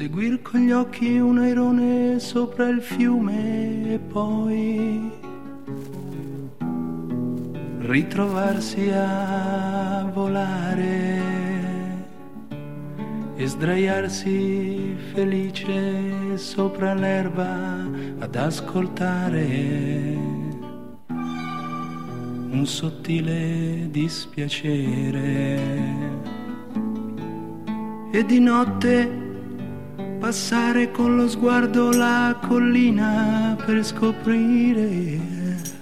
seguir con gli occhi un airone sopra il fiume e poi ritrovarsi a volare e sdraiarsi felice sopra l'erba ad ascoltare un sottile dispiacere. E di notte passare con lo sguardo la collina per scoprire.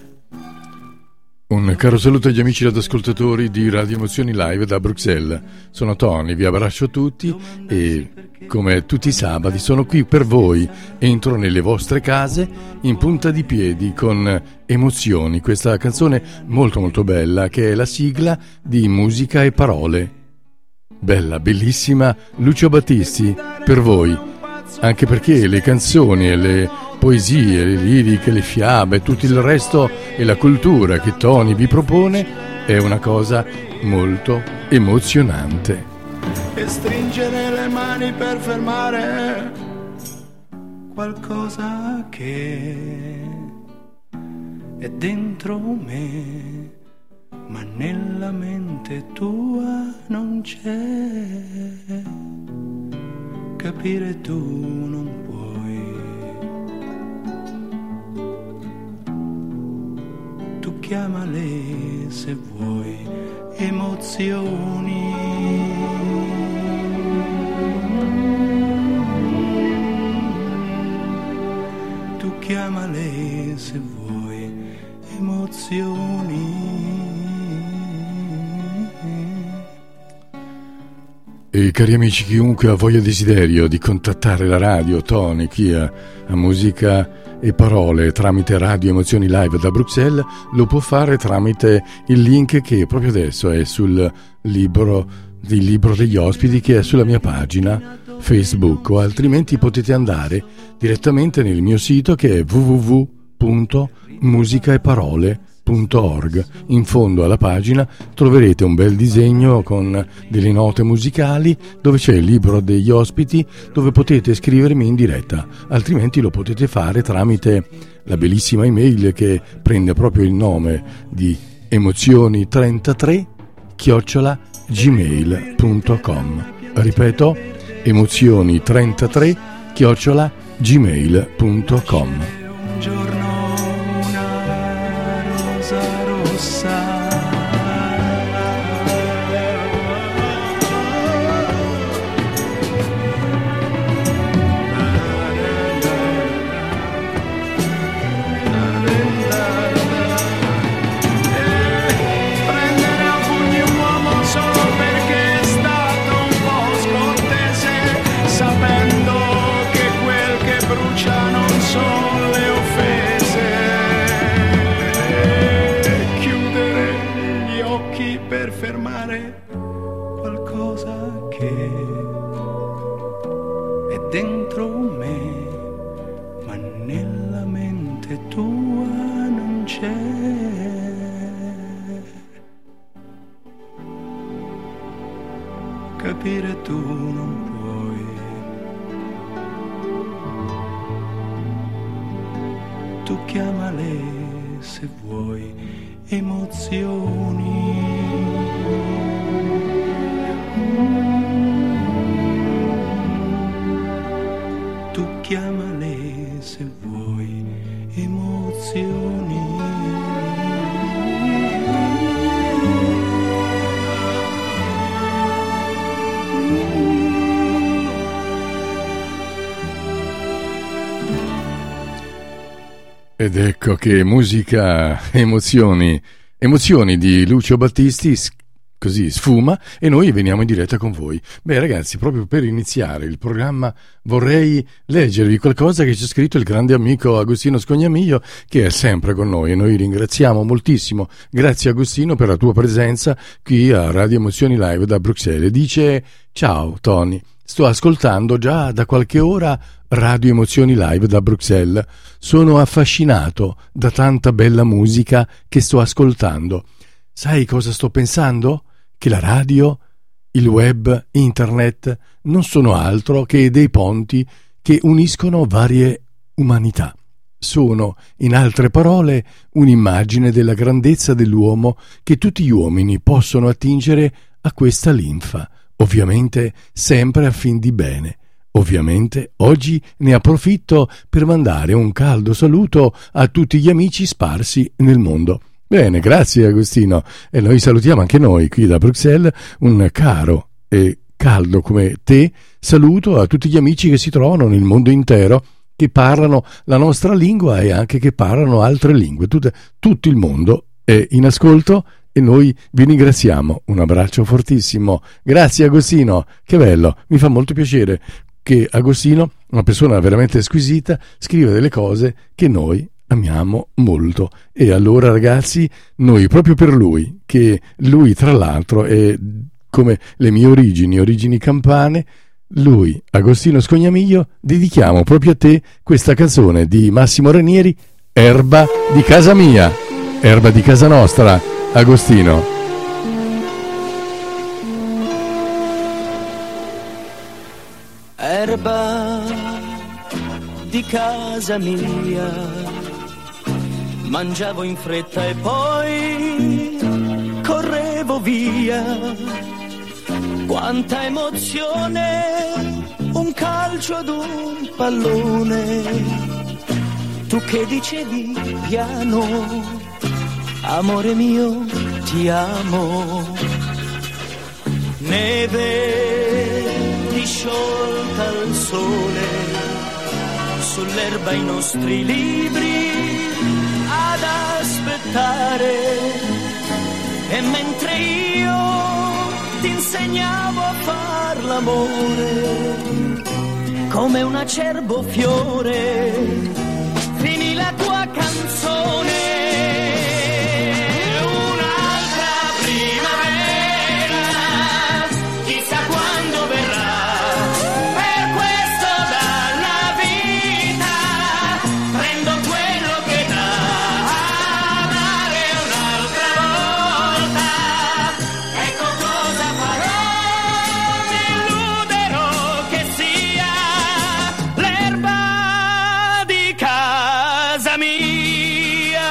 Un caro saluto agli amici ed ascoltatori di Radio Emozioni Live da Bruxelles. Sono Tony, vi abbraccio tutti e come tutti i sabati sono qui per voi. Entro nelle vostre case in punta di piedi con Emozioni, questa canzone molto molto bella che è la sigla di Musica e Parole. Bella, bellissima Lucio Battisti per voi, anche perché le canzoni e le poesie, le liriche, le fiabe, tutto il resto e la cultura che Tony vi propone è una cosa molto emozionante. E stringere le mani per fermare qualcosa che è dentro me, ma nella mente tua non c'è. Capire tu non puoi. Tu chiamale se vuoi emozioni. Tu chiamale se vuoi emozioni. E cari amici, chiunque ha voglia e desiderio di contattare la radio, Tony, chi ha musica e parole tramite Radio Emozioni Live da Bruxelles, lo può fare tramite il link che proprio adesso è sul libro degli ospiti che è sulla mia pagina Facebook, o altrimenti potete andare direttamente nel mio sito che è www.musicaeparole.org. In fondo alla pagina troverete un bel disegno con delle note musicali dove c'è il libro degli ospiti dove potete scrivermi in diretta, altrimenti lo potete fare tramite la bellissima email che prende proprio il nome di emozioni33@gmail.com. Ripeto, emozioni33@gmail.com. Capire tu non puoi. Tu chiamale se vuoi emozioni. Tu chiamale se vuoi emozioni. Ed ecco che musica, emozioni di Lucio Battisti così sfuma e noi veniamo in diretta con voi. Beh ragazzi, proprio per iniziare il programma vorrei leggervi qualcosa che c'è scritto il grande amico Agostino Scognamiglio, che è sempre con noi e noi ringraziamo moltissimo. Grazie Agostino per la tua presenza qui a Radio Emozioni Live da Bruxelles. Dice: ciao Tony, sto ascoltando già da qualche ora Radio Emozioni Live da Bruxelles. Sono affascinato da tanta bella musica che sto ascoltando. Sai cosa sto pensando? Che la radio il web, internet non sono altro che dei ponti che uniscono varie umanità. Sono, in altre parole, un'immagine della grandezza dell'uomo che tutti gli uomini possono attingere a questa linfa, ovviamente sempre a fin di bene. Ovviamente oggi ne approfitto per mandare un caldo saluto a tutti gli amici sparsi nel mondo. Bene, grazie Agostino, e noi salutiamo anche noi qui da Bruxelles un caro e caldo come te saluto a tutti gli amici che si trovano nel mondo intero, che parlano la nostra lingua e anche che parlano altre lingue. Tutto il mondo è in ascolto e noi vi ringraziamo. Un abbraccio fortissimo. Grazie Agostino, che bello, mi fa molto piacere che Agostino, una persona veramente squisita, scrive delle cose che noi amiamo molto. E allora ragazzi, noi proprio per lui, che lui tra l'altro è come le mie origini campane, lui, Agostino Scognamiglio, dedichiamo proprio a te questa canzone di Massimo Ranieri, Erba di casa mia, erba di casa nostra. Agostino. Erba di casa mia, mangiavo in fretta e poi correvo via. Quanta emozione, un calcio ad un pallone. Tu che dicevi piano, amore mio, ti amo. Neve disciolta al sole, sull'erba i nostri libri ad aspettare. E mentre io ti insegnavo a far l'amore, come un acerbo fiore, finì la tua canzone. Un'altra primavera, chissà quando verrà, per questo dalla vita prendo quello che dà. Amare un'altra volta, ecco cosa farò, mi illuderò che sia l'erba di casa mia.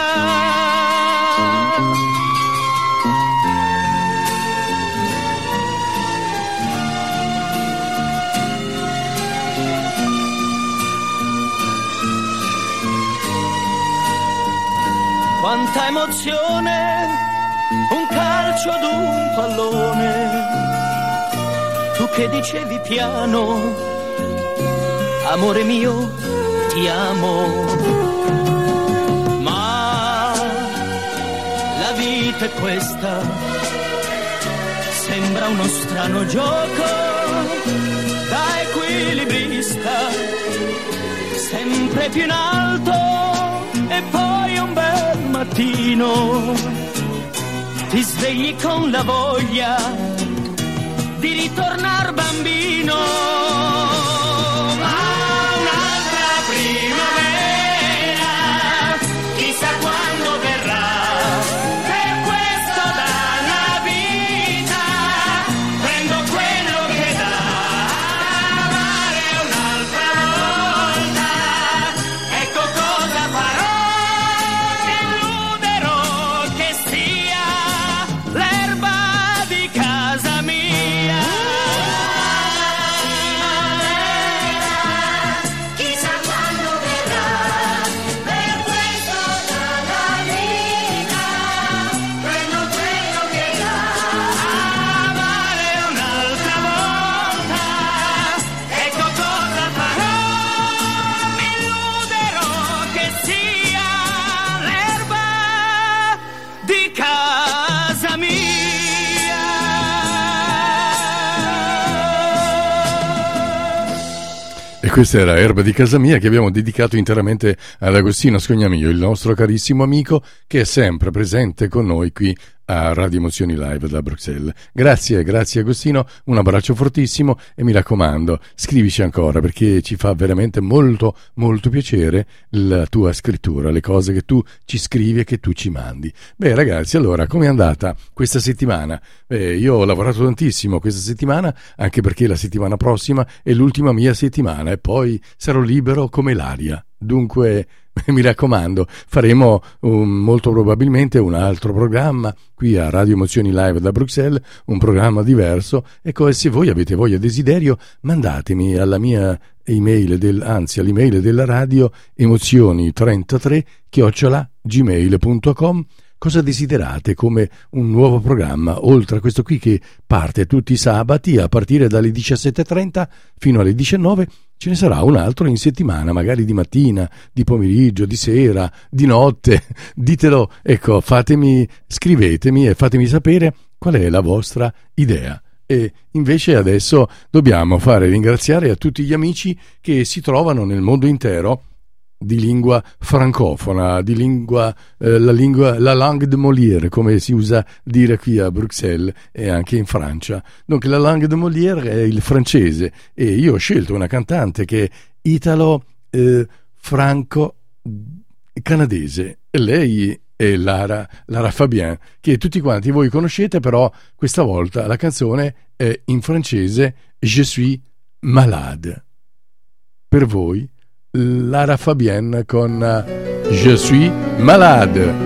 Quanta emozione, un calcio ad un pallone. Tu che dicevi piano, amore mio, ti amo. Ma la vita è questa, sembra uno strano gioco da equilibrista, sempre più in alto e poi un bel mattino ti svegli con la voglia di ritornar bambino. Ma un'altra primavera, chissà quando verrà, per questo dalla vita prendo quello che dà. Amare un'altra volta, ecco cosa farò, mi illuderò che sia l'erba di casa mia. Chissà quando verrà, per questo dalla vita prendo quello che dà. Amare un'altra volta, ecco cosa farò, mi illuderò che sia l'erba di casa mia. E questa era Erba di casa mia, che abbiamo dedicato interamente ad Agostino Scognamiglio, il nostro carissimo amico che è sempre presente con noi qui a Radio Emozioni Live da Bruxelles. Grazie Agostino, un abbraccio fortissimo e mi raccomando, scrivici ancora perché ci fa veramente molto molto piacere la tua scrittura, le cose che tu ci scrivi e che tu ci mandi. Beh ragazzi, allora com'è andata questa settimana? Io ho lavorato tantissimo questa settimana, anche perché la settimana prossima è l'ultima mia settimana e poi sarò libero come l'aria. Dunque mi raccomando, faremo molto probabilmente un altro programma qui a Radio Emozioni Live da Bruxelles, un programma diverso. Ecco, e se voi avete voglia e desiderio, mandatemi alla mia email all'email della radio emozioni33@gmail.com cosa desiderate come un nuovo programma, oltre a questo qui che parte tutti i sabati a partire dalle 17:30 fino alle 19. Ce ne sarà un altro in settimana, magari di mattina, di pomeriggio, di sera, di notte. Ditelo, ecco, scrivetemi e fatemi sapere qual è la vostra idea. E invece adesso dobbiamo ringraziare a tutti gli amici che si trovano nel mondo intero di lingua francofona, la langue de Molière, come si usa dire qui a Bruxelles e anche in Francia. Dunque la langue de Molière è il francese e io ho scelto una cantante che è italo-franco-canadese e lei è Lara Fabian, che tutti quanti voi conoscete, però questa volta la canzone è in francese Je suis malade. Per voi Lara Fabian con Je suis malade.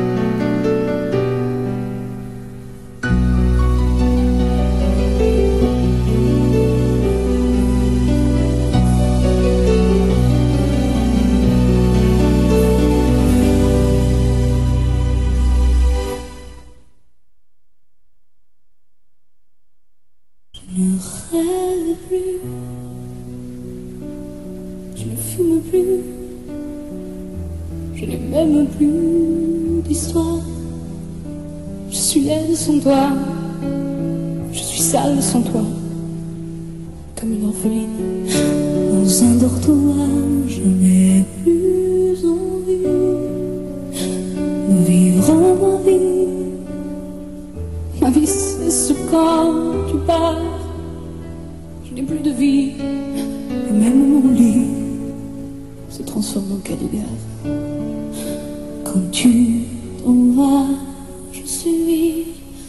Je n'ai même plus d'histoire. Je suis laide sans toi, je suis sale sans toi, comme une orpheline dans un dortoir. Je n'ai plus envie de vivre ma vie. Ma vie c'est ce quand tu pars. Je n'ai plus de vie et même mon lit se transforme en caligare. Quand tu t'en vas, je suis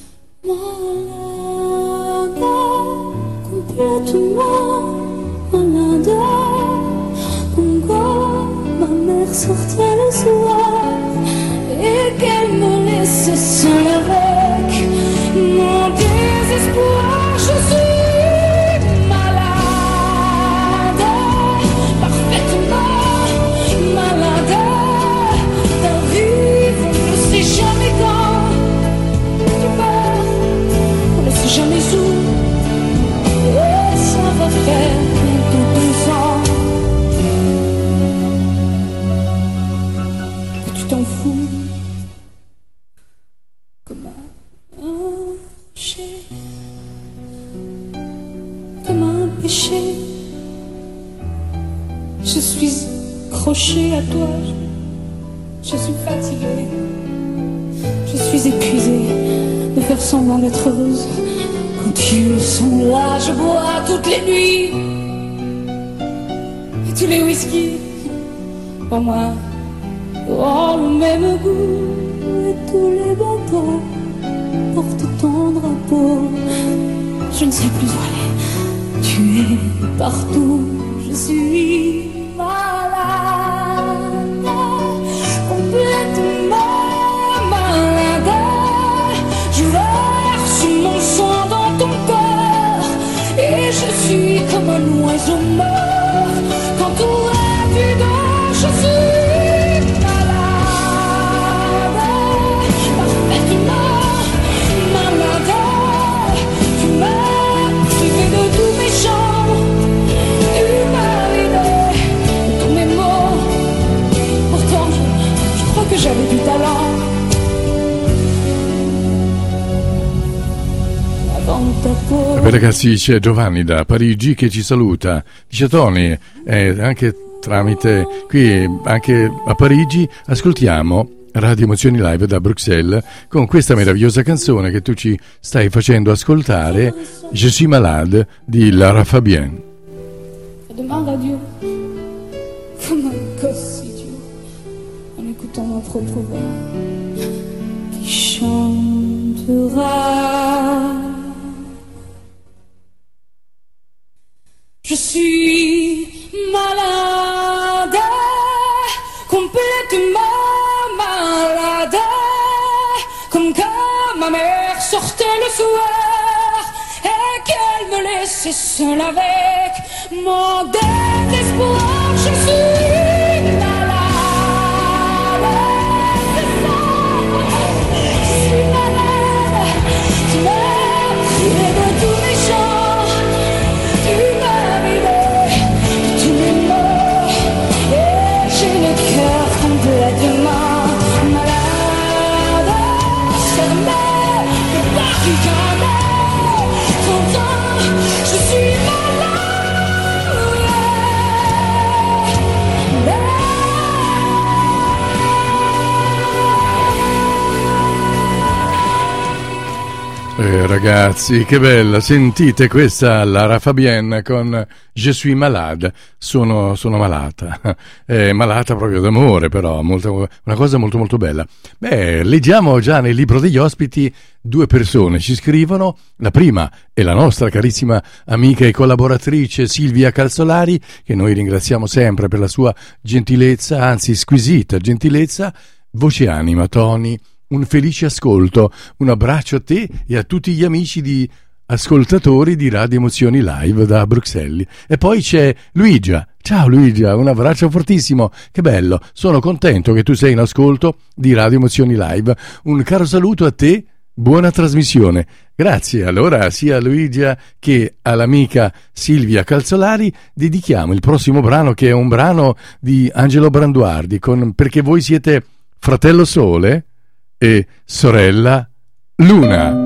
malade, complètement malade. Quand ma mère sortait le soir et qu'elle me laissait seule avec mon désespoir, je suis malade, parfaitement malade. Jamais quand tu pars, on ne sait jamais où. Et ça va faire bientôt 2 ans que tu t'en fous comme un péché, comme un péché. Je suis accrochée à toi, je suis fatiguée. Je suis épuisée de faire semblant d'être heureuse. Quand ils sont là, je bois toutes les nuits. Et tous les whisky, pour moi, ont le même goût. Et tous les bateaux portent ton drapeau. Je ne sais plus où aller, tu es partout. Je suis malade, complètement. Je verse mon sang dans ton cœur et je suis comme un oiseau mort. Quand tout est vide, je suis malade, parfaitement malade. Tu m'as privé de tous mes chants, tu m'as vidé de tous mes mots. Pourtant, je crois que j'avais du talent. Beh ragazzi, c'è Giovanni da Parigi che ci saluta. Dice Tony, anche tramite qui, anche a Parigi, ascoltiamo Radio Emozioni Live da Bruxelles con questa meravigliosa canzone che tu ci stai facendo ascoltare, Je suis malade di Lara Fabian. Je demande à Dieu, comme un gosse idiot, en écoutant ma propre voix, qui chantera. Je suis malade, complètement malade, comme quand ma mère sortait le soir et qu'elle me laissait seule avec mon désespoir. Je suis malade, c'est ça. Je suis malade, tu m'as privé de tous mes chants, tu m'as vidé de tous mes mots, et j'ai le cœur complètement malade. Fermé, mais pas du jamais, pourtant je suis malade. Ragazzi, che bella, sentite questa Lara Fabian con Je suis malade, sono malata, malata proprio d'amore, però una cosa molto molto bella. Beh, leggiamo già nel libro degli ospiti, 2 persone ci scrivono. La prima è la nostra carissima amica e collaboratrice Silvia Calzolari, che noi ringraziamo sempre per la sua gentilezza, anzi squisita gentilezza. Voce anima, Tony, un felice ascolto, un abbraccio a te e a tutti gli amici di ascoltatori di Radio Emozioni Live da Bruxelles. E poi c'è Luigia. Ciao Luigia, un abbraccio fortissimo, che bello, sono contento che tu sei in ascolto di Radio Emozioni Live. Un caro saluto a te, buona trasmissione. Grazie. Allora sia a Luigia che all'amica Silvia Calzolari dedichiamo il prossimo brano, che è un brano di Angelo Branduardi, perché voi siete fratello Sole e sorella Luna.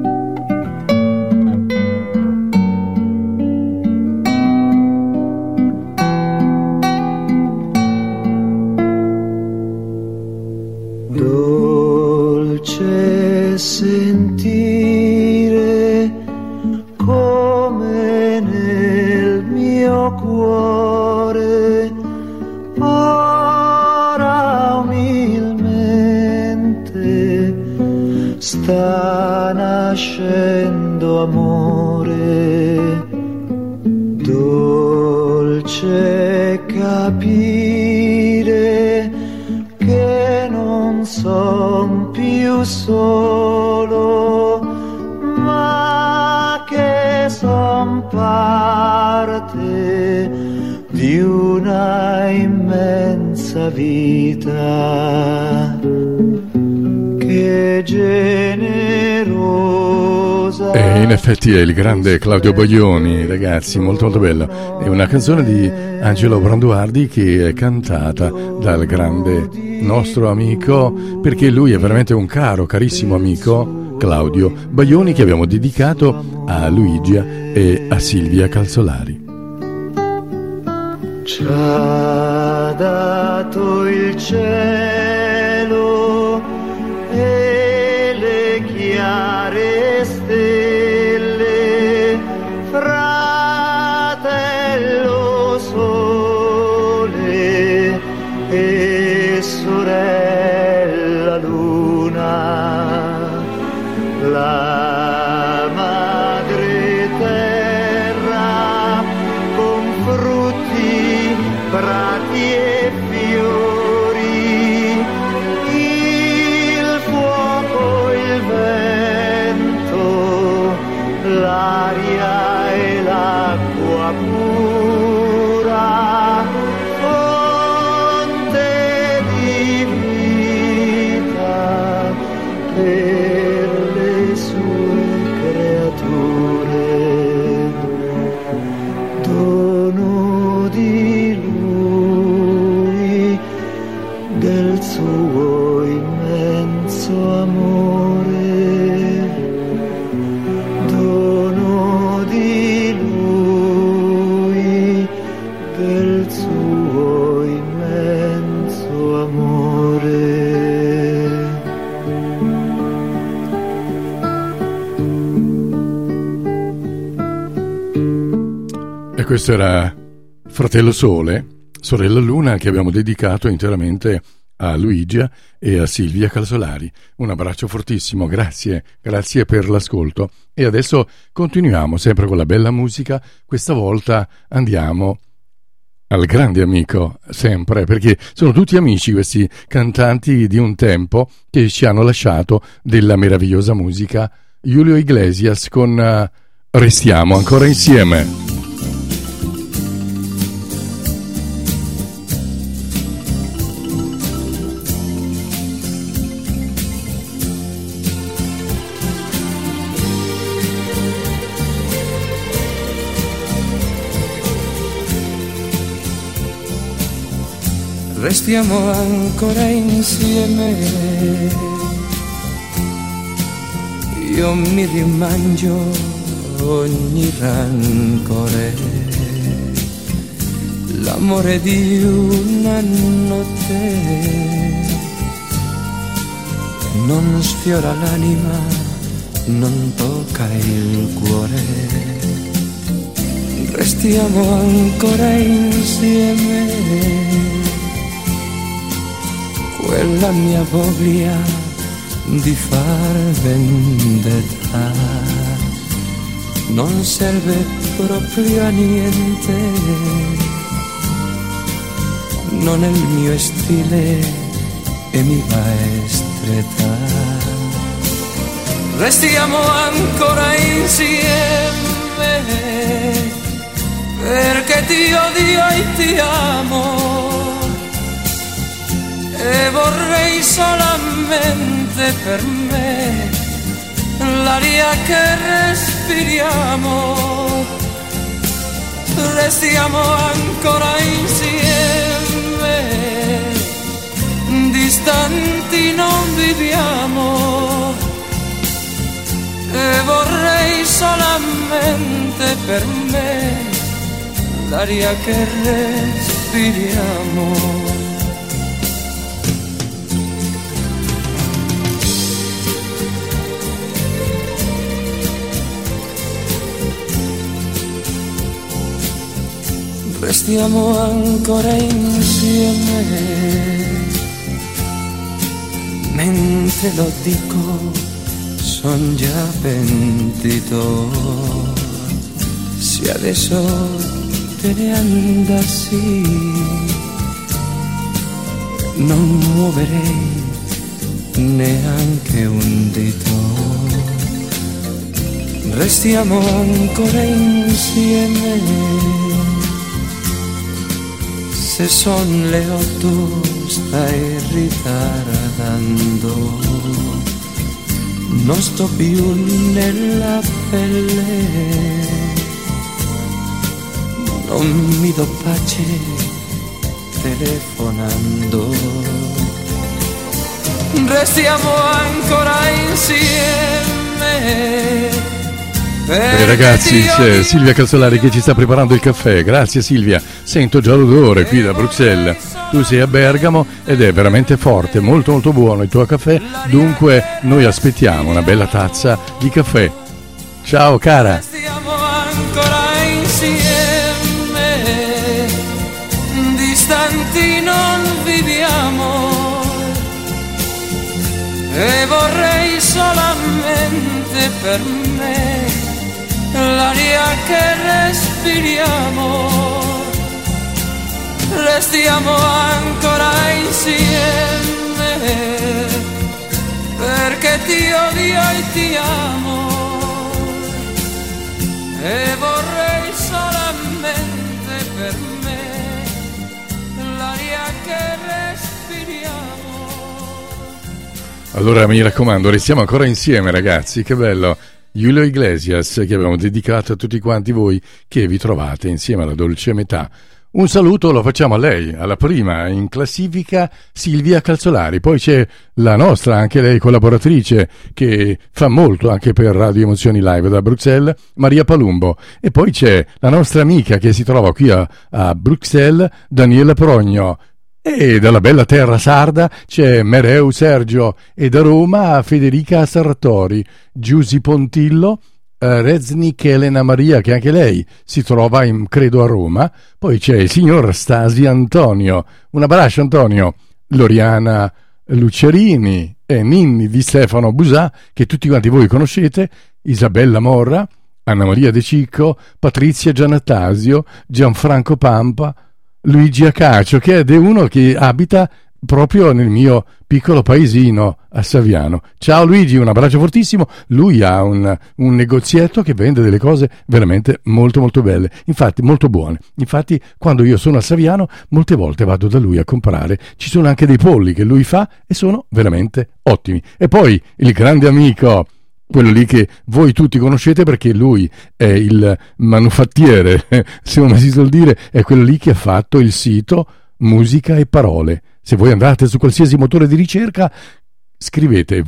Dolce sentire come nel mio cuore ora umilmente sta nascendo amore. Dolce capire che non son più solo, ma che son parte di una immensa vita che generosa. E in effetti è il grande Claudio Baglioni, ragazzi, molto molto bella. È una canzone di Angelo Branduardi che è cantata dal grande nostro amico, perché lui è veramente un carissimo amico, Claudio Baglioni, che abbiamo dedicato a Luigia e a Silvia Calzolari. Ci ha dato il cielo e le chiare stelle, fratello sole e sorella luna, la madre terra con frutti, prati e fiori, il fuoco, il vento questo era Fratello Sole, Sorella Luna, che abbiamo dedicato interamente a Luigia e a Silvia Calzolari. Un abbraccio fortissimo, grazie per l'ascolto. E adesso continuiamo sempre con la bella musica. Questa volta andiamo al grande amico, sempre, perché sono tutti amici questi cantanti di un tempo che ci hanno lasciato della meravigliosa musica. Julio Iglesias con Restiamo ancora insieme. Restiamo ancora insieme, io mi rimangio ogni rancore, l'amore di una notte non sfiora l'anima, non tocca il cuore. Restiamo ancora insieme, quella mia voglia di far vendetta non serve proprio a niente, non è il mio stile e mi va stretta. Restiamo ancora insieme, perché ti odio e ti amo, e vorrei solamente per me l'aria che respiriamo. Restiamo ancora insieme, distanti non viviamo, e vorrei solamente per me l'aria che respiriamo. Restiamo ancora insieme, mentre lo dico son già pentito. Se adesso te ne andassi non muoverei neanche un dito. Restiamo ancora insieme, se son le 8 stai ritardando, non sto più nella pelle, non mi do pace telefonando. Restiamo ancora insieme. Ragazzi, c'è Silvia Calzolari che ci sta preparando il caffè. Grazie Silvia, sento già l'odore qui da Bruxelles. Tu sei a Bergamo ed è veramente forte, molto molto buono il tuo caffè. Dunque noi aspettiamo una bella tazza di caffè. Ciao cara. Restiamo ancora insieme, distanti non viviamo, e vorrei solamente per me l'aria che respiriamo. Restiamo ancora insieme, perché ti odio e ti amo, e vorrei solamente per me l'aria che respiriamo. Allora mi raccomando, restiamo ancora insieme ragazzi, che bello. Julio Iglesias, che abbiamo dedicato a tutti quanti voi che vi trovate insieme alla dolce metà. Un saluto lo facciamo a lei, alla prima in classifica Silvia Calzolari, poi c'è la nostra, anche lei collaboratrice, che fa molto anche per Radio Emozioni Live da Bruxelles, Maria Palumbo, e poi c'è la nostra amica che si trova qui a Bruxelles, Daniela Progno. E dalla bella terra sarda c'è Mereu Sergio, e da Roma Federica Sartori, Giusy Pontillo Reznik Elena Maria, che anche lei si trova credo a Roma. Poi c'è il signor Stasi Antonio, un abbraccio Antonio, Loriana Luccerini e Ninni di Stefano Busà, che tutti quanti voi conoscete, Isabella Morra, Anna Maria De Cicco, Patrizia Giannattasio, Gianfranco Pampa, Luigi Acacio, che è uno che abita proprio nel mio piccolo paesino a Saviano. Ciao Luigi, un abbraccio fortissimo. Lui ha un negozietto che vende delle cose veramente molto molto belle, infatti molto buone. Infatti quando io sono a Saviano molte volte vado da lui a comprare. Ci sono anche dei polli che lui fa e sono veramente ottimi. E poi il grande amico, quello lì che voi tutti conoscete perché lui è il manufattiere, se come si suol dire, è quello lì che ha fatto il sito Musica e Parole. Se voi andate su qualsiasi motore di ricerca, scrivete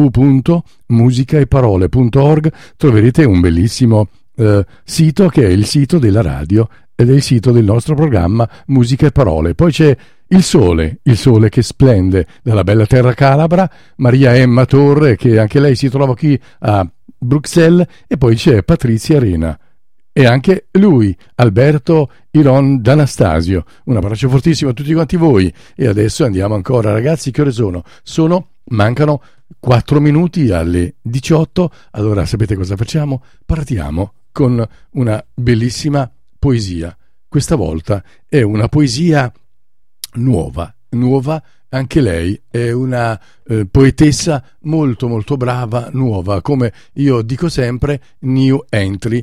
www.musicaeparole.org, troverete un bellissimo sito che è il sito della radio ed è il sito del nostro programma Musica e Parole. Poi c'è il sole che splende dalla bella terra calabra, Maria Emma Torre, che anche lei si trova qui a Bruxelles, e poi c'è Patrizia Arena e anche lui, Alberto Iron D'Anastasio. Un abbraccio fortissimo a tutti quanti voi. E adesso andiamo ancora, ragazzi. Che ore sono? Mancano 4 minuti alle 18. Allora sapete cosa facciamo? Partiamo con una bellissima poesia. Questa volta è una poesia nuova, anche lei è una poetessa molto molto brava, nuova, come io dico sempre, new entry.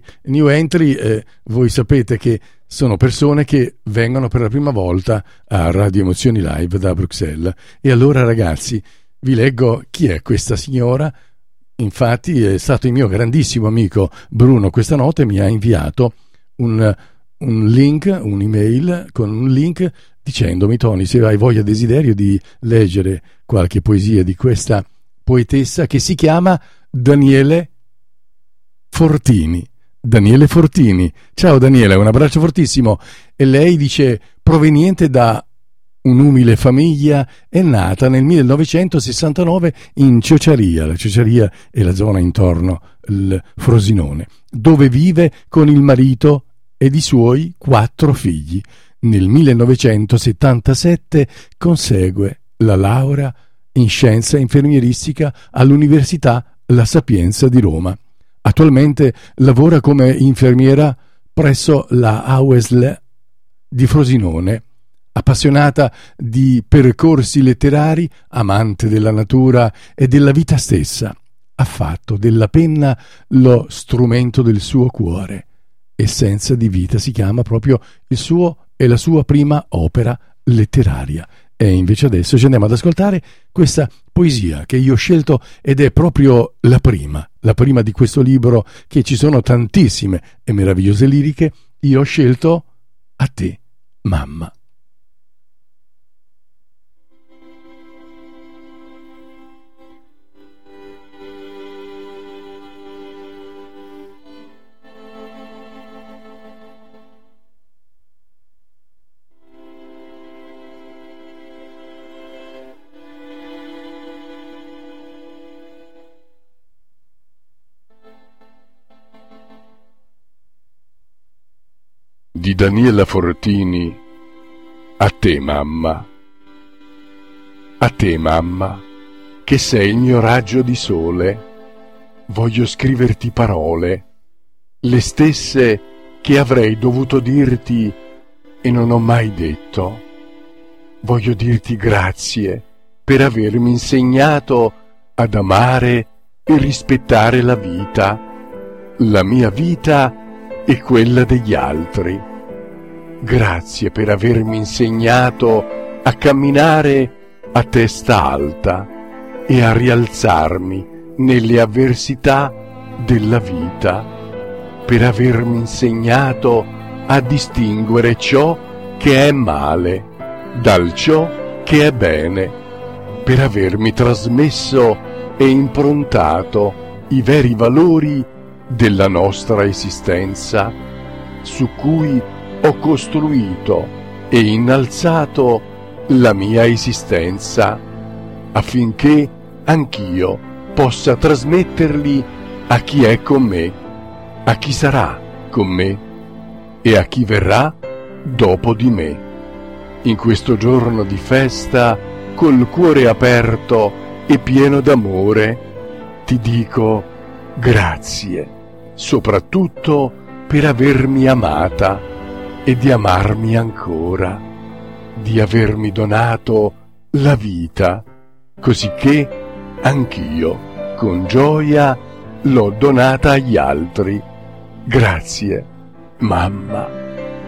Voi sapete che sono persone che vengono per la prima volta a Radio Emozioni Live da Bruxelles. E allora ragazzi, vi leggo chi è questa signora. Infatti è stato il mio grandissimo amico Bruno questa notte, mi ha inviato un link, un'email con un link dicendomi: Tony, se hai voglia, desiderio di leggere qualche poesia di questa poetessa che si chiama Daniele Fortini. Ciao Daniele, un abbraccio fortissimo. E lei dice: proveniente da un'umile famiglia, è nata nel 1969 in Ciociaria. La Ciociaria è la zona intorno al Frosinone, dove vive con il marito ed i suoi 4 figli. Nel 1977 consegue la laurea in scienza infermieristica all'Università La Sapienza di Roma. Attualmente lavora come infermiera presso la AUSL di Frosinone. Appassionata di percorsi letterari, amante della natura e della vita stessa, ha fatto della penna lo strumento del suo cuore. Essenza di vita si chiama proprio il suo e la sua prima opera letteraria. E invece adesso ci andiamo ad ascoltare questa poesia che io ho scelto, ed è proprio la prima di questo libro, che ci sono tantissime e meravigliose liriche. Io ho scelto A te, mamma. Di Daniela Fortini. A te mamma, che sei il mio raggio di sole, voglio scriverti parole, le stesse che avrei dovuto dirti e non ho mai detto. Voglio dirti grazie per avermi insegnato ad amare e rispettare la mia vita e quella degli altri. Grazie per avermi insegnato a camminare a testa alta e a rialzarmi nelle avversità della vita, per avermi insegnato a distinguere ciò che è male dal ciò che è bene, per avermi trasmesso e improntato i veri valori della nostra esistenza, su cui ho costruito e innalzato la mia esistenza, affinché anch'io possa trasmetterli a chi è con me a chi sarà con me e a chi verrà dopo di me. In questo giorno di festa, col cuore aperto e pieno d'amore, ti dico grazie, soprattutto per avermi amata e di amarmi ancora, di avermi donato la vita, cosicché anch'io con gioia l'ho donata agli altri. Grazie, mamma.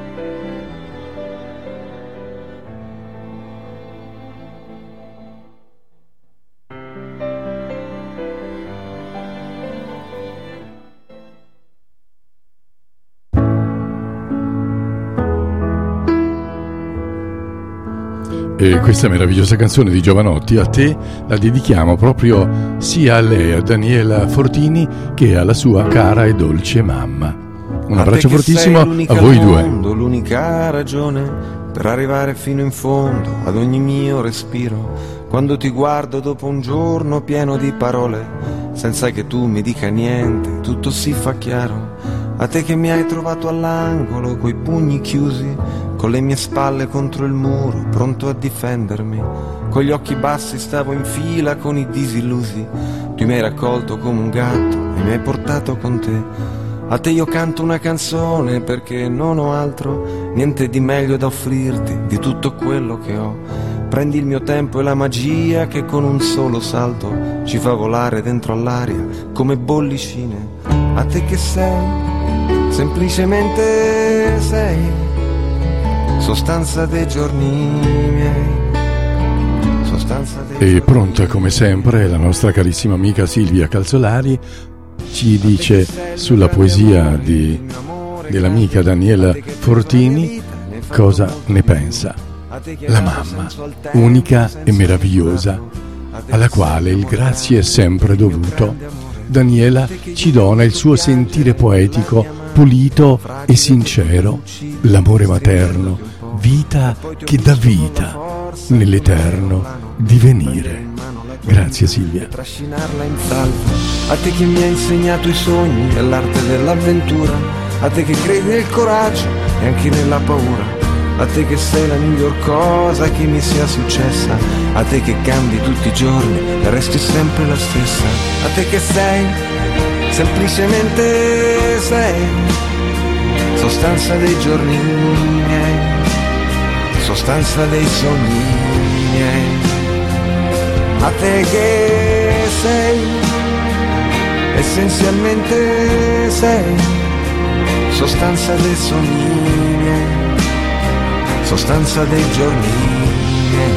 E questa meravigliosa canzone di Jovanotti a te la dedichiamo proprio sia a lei, a Daniela Fortini, che alla sua cara e dolce mamma. Un abbraccio fortissimo a voi due. L'unica ragione per arrivare fino in fondo ad ogni mio respiro. Quando ti guardo dopo un giorno pieno di parole, senza che tu mi dica niente, tutto si fa chiaro. A te che mi hai trovato all'angolo coi pugni chiusi, con le mie spalle contro il muro, pronto a difendermi. Con gli occhi bassi stavo in fila con i disillusi. Tu mi hai raccolto come un gatto e mi hai portato con te. A te io canto una canzone perché non ho altro, niente di meglio da offrirti di tutto quello che ho. Prendi il mio tempo e la magia che con un solo salto ci fa volare dentro all'aria come bollicine. A te che sei, semplicemente sei, sostanza dei giorni miei, sostanza dei giorni. E pronta come sempre la nostra carissima amica Silvia Calzolari ci dice sulla poesia dell'amica Daniela Fortini cosa ne pensa. La mamma, unica e meravigliosa, alla quale il grazie è sempre dovuto. Daniela ci dona il suo sentire poetico, pulito e sincero, l'amore materno, vita che dà vita nell'eterno divenire. Grazie Silvia. Trascinarla in salvo, a te che mi hai insegnato i sogni e l'arte dell'avventura, a te che credi nel coraggio e anche nella paura, a te che sei la miglior cosa che mi sia successa, a te che cambi tutti i giorni e resti sempre la stessa, a te che sei, semplicemente sei, sostanza dei giorni miei, sostanza dei sogni miei. A te che sei, essenzialmente sei, sostanza dei sogni miei, sostanza dei giorni miei.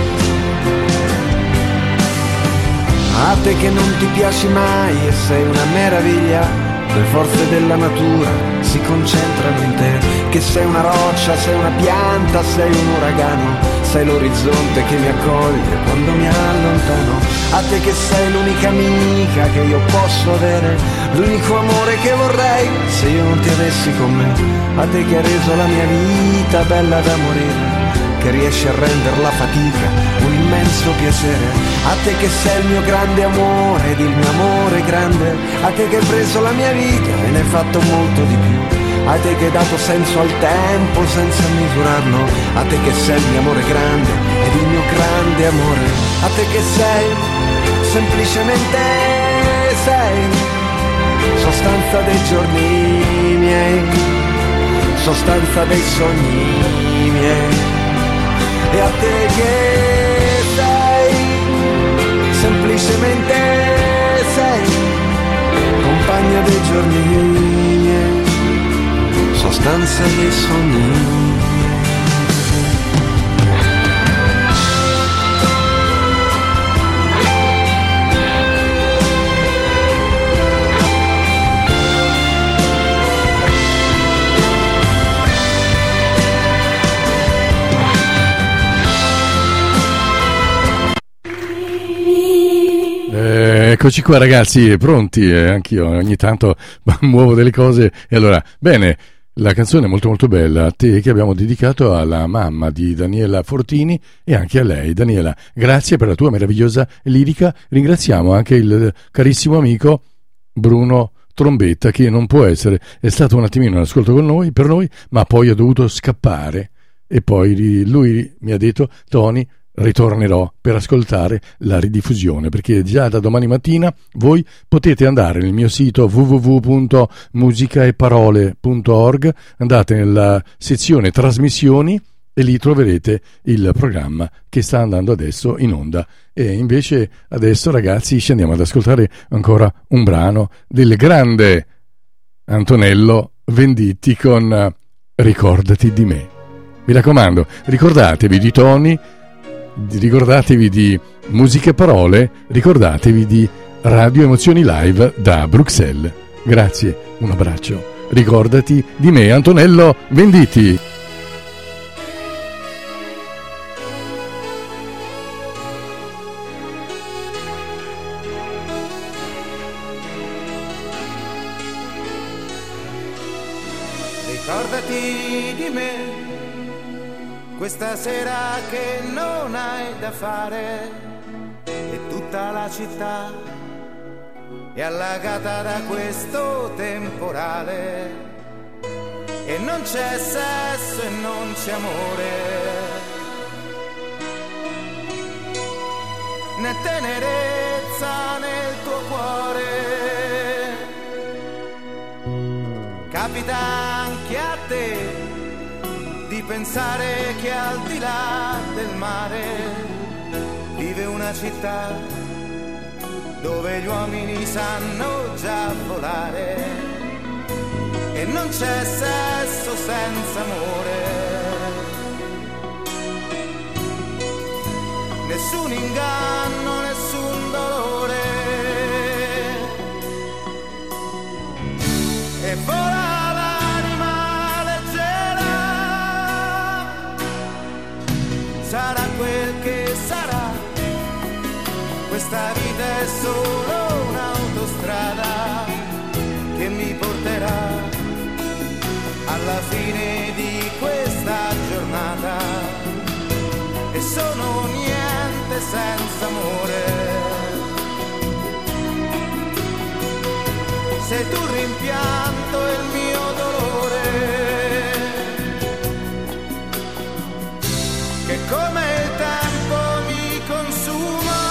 A te che non ti piaci mai e sei una meraviglia, le forze della natura si concentrano in te, che sei una roccia, sei una pianta, sei un uragano, sei l'orizzonte che mi accoglie quando mi allontano. A te che sei l'unica amica che io posso avere, l'unico amore che vorrei se io non ti avessi con me. A te che hai reso la mia vita bella da morire, che riesci a rendere la fatica un immenso piacere. A te che sei il mio grande amore ed il mio amore grande, a te che hai preso la mia vita e ne hai fatto molto di più, a te che hai dato senso al tempo senza misurarlo, a te che sei il mio amore grande ed il mio grande amore, a te che sei, semplicemente sei, sostanza dei giorni miei, sostanza dei sogni miei. E a te che sei, semplicemente sei, compagna dei giorni miei, sostanza dei sogni. Eccoci qua ragazzi, pronti, anch'io ogni tanto muovo delle cose e allora, bene, la canzone è molto molto bella, a te che abbiamo dedicato alla mamma di Daniela Fortini e anche a lei. Daniela, grazie per la tua meravigliosa lirica, ringraziamo anche il carissimo amico Bruno trombetta che non può essere, è stato un attimino in ascolto con noi, per noi, ma poi ha dovuto scappare e poi lui mi ha detto: Tony, ritornerò per ascoltare la ridiffusione, perché già da domani mattina voi potete andare nel mio sito www.musicaeparole.org, andate nella sezione trasmissioni e lì troverete il programma che sta andando adesso in onda. E invece adesso, ragazzi, scendiamo ad ascoltare ancora un brano del grande Antonello Venditti con Ricordati di me. Mi raccomando, ricordatevi di Tony, ricordatevi di Musica e Parole, ricordatevi di Radio Emozioni Live da Bruxelles. Grazie, un abbraccio. Ricordati di me, Antonello Venditti. Ricordati di me, questa sera che non hai da fare e tutta la città è allagata da questo temporale e non c'è sesso e non c'è amore né tenerezza nel tuo cuore. Capita anche a te di pensare che al di là del mare vive una città dove gli uomini sanno già volare e non c'è sesso senza amore, nessun inganno, nessun dolore, e vola sarà quel che sarà, questa vita è solo un'autostrada che mi porterà alla fine di questa giornata e sono niente senza amore. Sei tu il rimpianto e il mio dolore, che come il tempo mi consuma.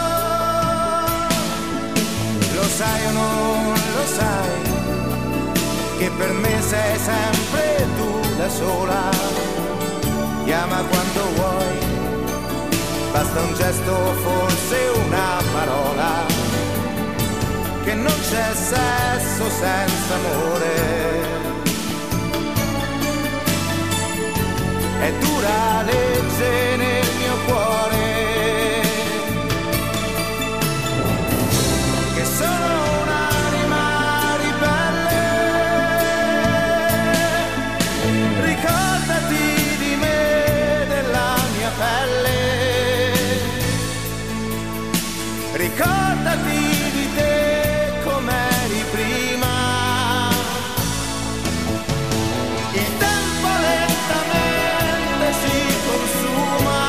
Lo sai o non lo sai, che per me sei sempre tu da sola. Chiama quando vuoi, basta un gesto, forse una parola, che non c'è sesso senza amore. È dura legge nel mio cuore, che sono un'anima ribelle. Ricordati di me, della mia pelle, ricordati di te com'eri prima. Il tempo lentamente si consuma,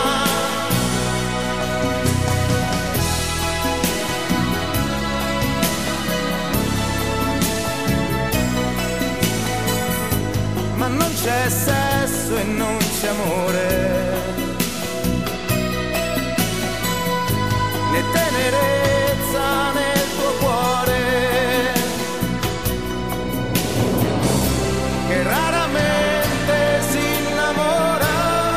ma non c'è sesso e non c'è amore, né tenerezza nel tuo cuore, che raramente si innamora.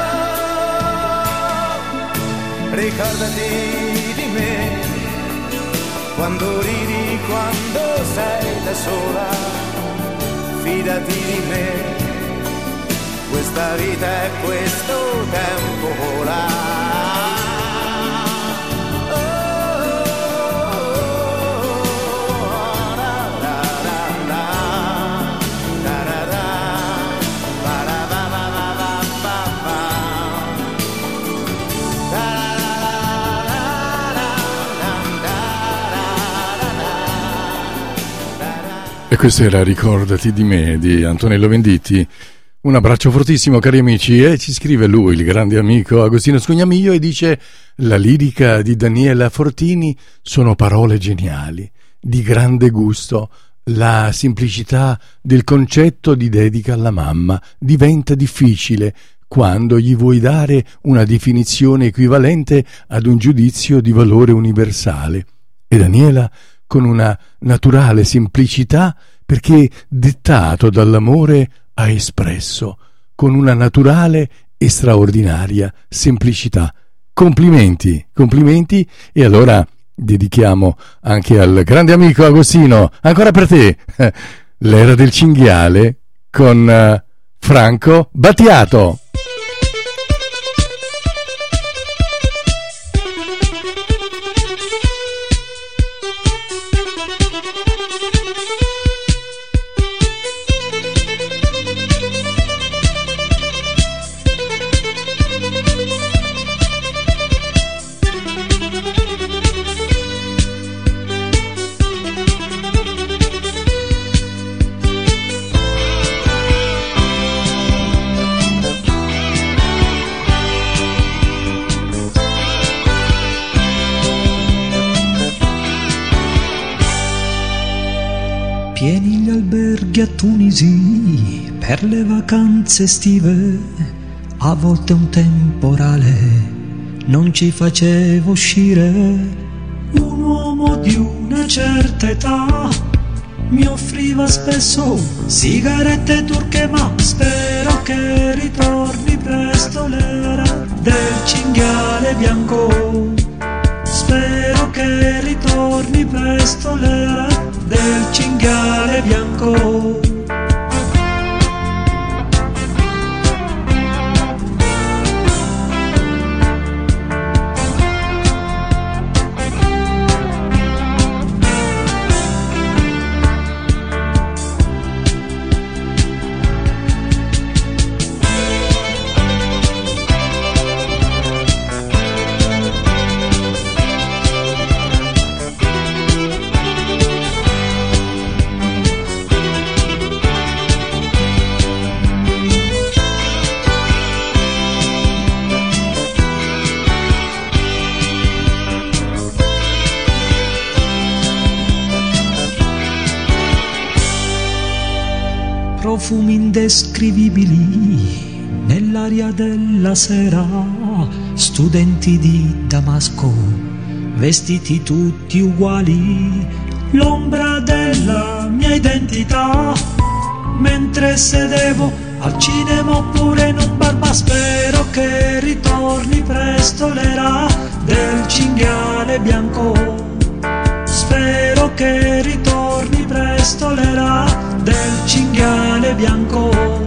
Ricordati di me, quando ridi, quando sei da sola, fidati di me, questa vita è questo tempo vola. E questa era Ricordati di me di Antonello Venditti. Un abbraccio fortissimo, cari amici. E ci scrive lui, il grande amico Agostino Scugnamiglio, e dice: la lirica di Daniela Fortini sono parole geniali, di grande gusto, la semplicità del concetto di dedica alla mamma diventa difficile quando gli vuoi dare una definizione equivalente ad un giudizio di valore universale. E Daniela, con una naturale semplicità, perché dettato dall'amore, ha espresso con una naturale e straordinaria semplicità. Complimenti, complimenti, e allora dedichiamo anche al grande amico Agostino, ancora per te, l'era del cinghiale con Franco Battiato. Pieni gli alberghi a Tunisi per le vacanze estive, a volte un temporale non ci faceva uscire. Un uomo di una certa età mi offriva spesso sigarette turche, ma spero che ritorni presto l'era del cinghiale bianco. Spero che ritorni presto l'era del cinghiale bianco. Profumi indescrivibili nell'aria della sera, studenti di Damasco, vestiti tutti uguali, l'ombra della mia identità, mentre sedevo al cinema oppure in un bar. Ma spero che ritorni presto l'era del cinghiale bianco. Spero che ritorni presto l'era del cinghiale bianco.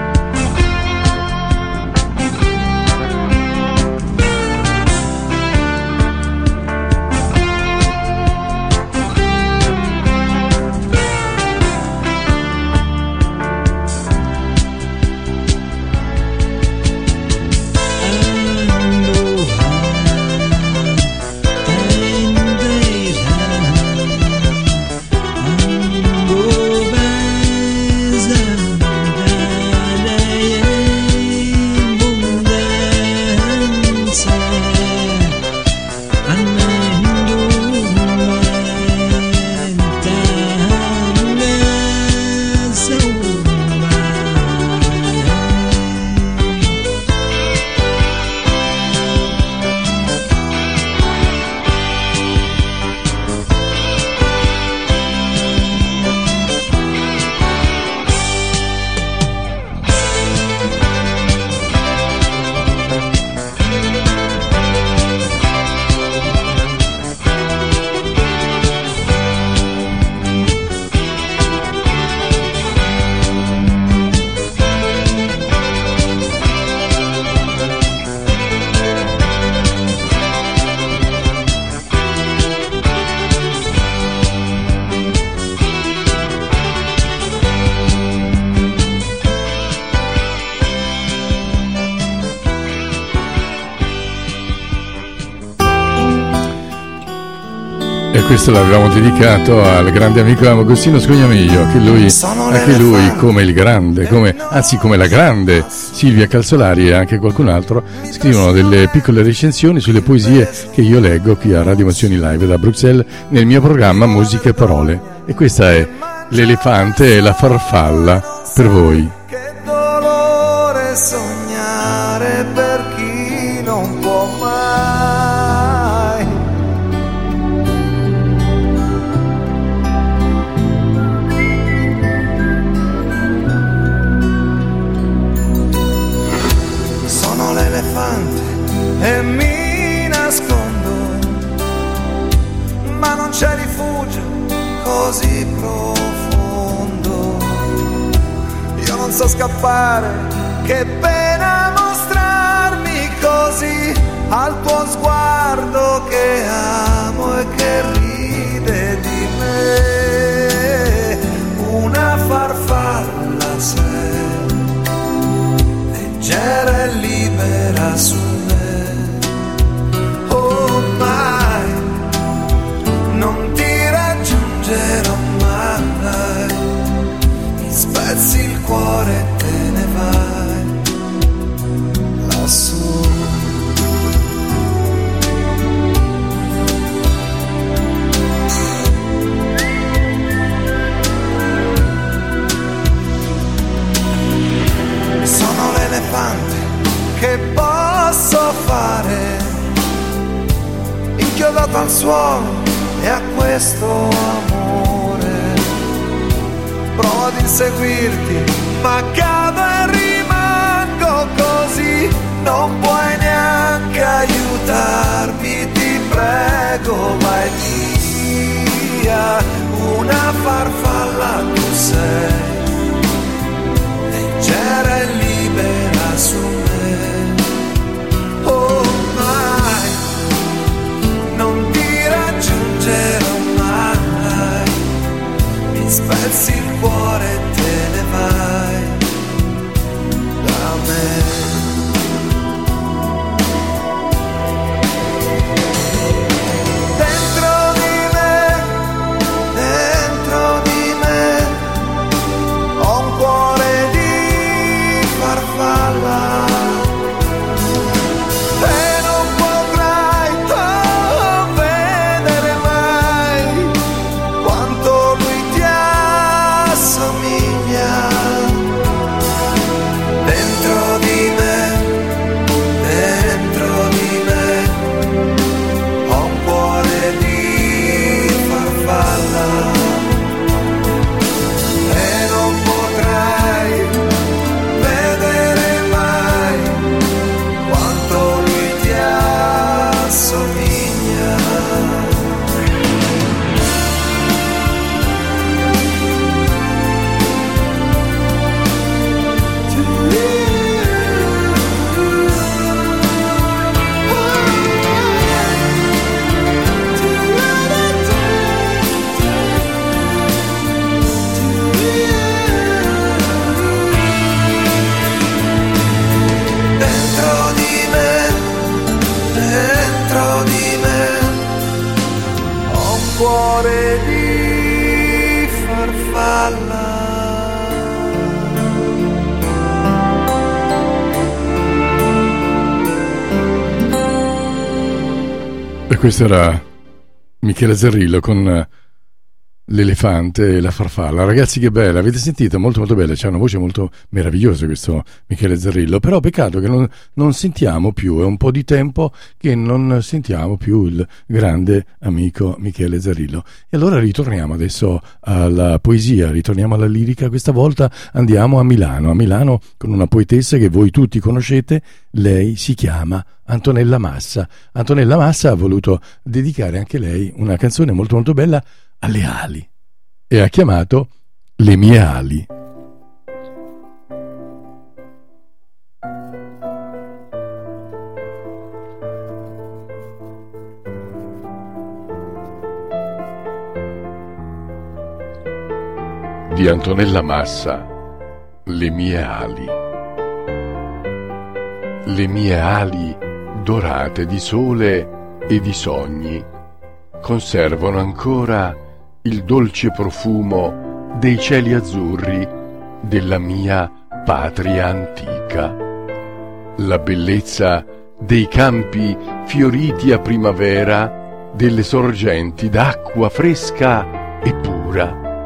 E questo l'avevamo dedicato al grande amico Agostino Scognamiglio, anche lui come il grande, come la grande Silvia Calzolari e anche qualcun altro, scrivono delle piccole recensioni sulle poesie che io leggo qui a Radio Emozioni Live da Bruxelles nel mio programma Musica e Parole. E questa è l'elefante e la farfalla per voi. Che dolore sognare per chi non può mai. Sono l'elefante e mi nascondo, ma non c'è rifugio così profondo. Io non so scappare, che pena mostrarmi così al tuo sguardo che amo e che ride di me. Una farfalla sei, leggera e libera su me. Oh mai, non ti raggiungerò mai, mi spezzi il cuore e te ne vai lassù. Sono l'elefante che posso fare, inchiodato al suolo e a questo amore. Provo ad inseguirti, ma cado e rimango così. Non puoi neanche aiutarmi, ti prego, vai via. Una farfalla tu sei, leggera e libera su me. Oh mai, non ti raggiungerò mai, mi spezzi il cuore e te ne vai da me. Dentro di me ho un cuore di farfalla e non potrai vedere mai quanto lui ti assomiglia. Dentro di me ho un cuore di farfalla e non potrai vedere mai quanto lui ti assomiglia. Dentro di me ho un cuore di farfalla. E questo era Michele Zerrillo con l'elefante e la farfalla. Ragazzi, che bella, avete sentito? Molto molto bella, c'è una voce molto meravigliosa questo Michele Zerrillo, però peccato che non sentiamo più, è un po' di tempo che non sentiamo più il grande amico Michele Zerrillo. E allora ritorniamo adesso alla poesia, ritorniamo alla lirica, questa volta andiamo a Milano con una poetessa che voi tutti conoscete, lei si chiama Antonella Massa. Antonella Massa ha voluto dedicare anche lei una canzone molto molto bella alle ali e ha chiamato Le mie ali. Di Antonella Massa, Le mie ali. Le mie ali dorate di sole e di sogni conservano ancora il dolce profumo dei cieli azzurri della mia patria antica, la bellezza dei campi fioriti a primavera, delle sorgenti d'acqua fresca e pura,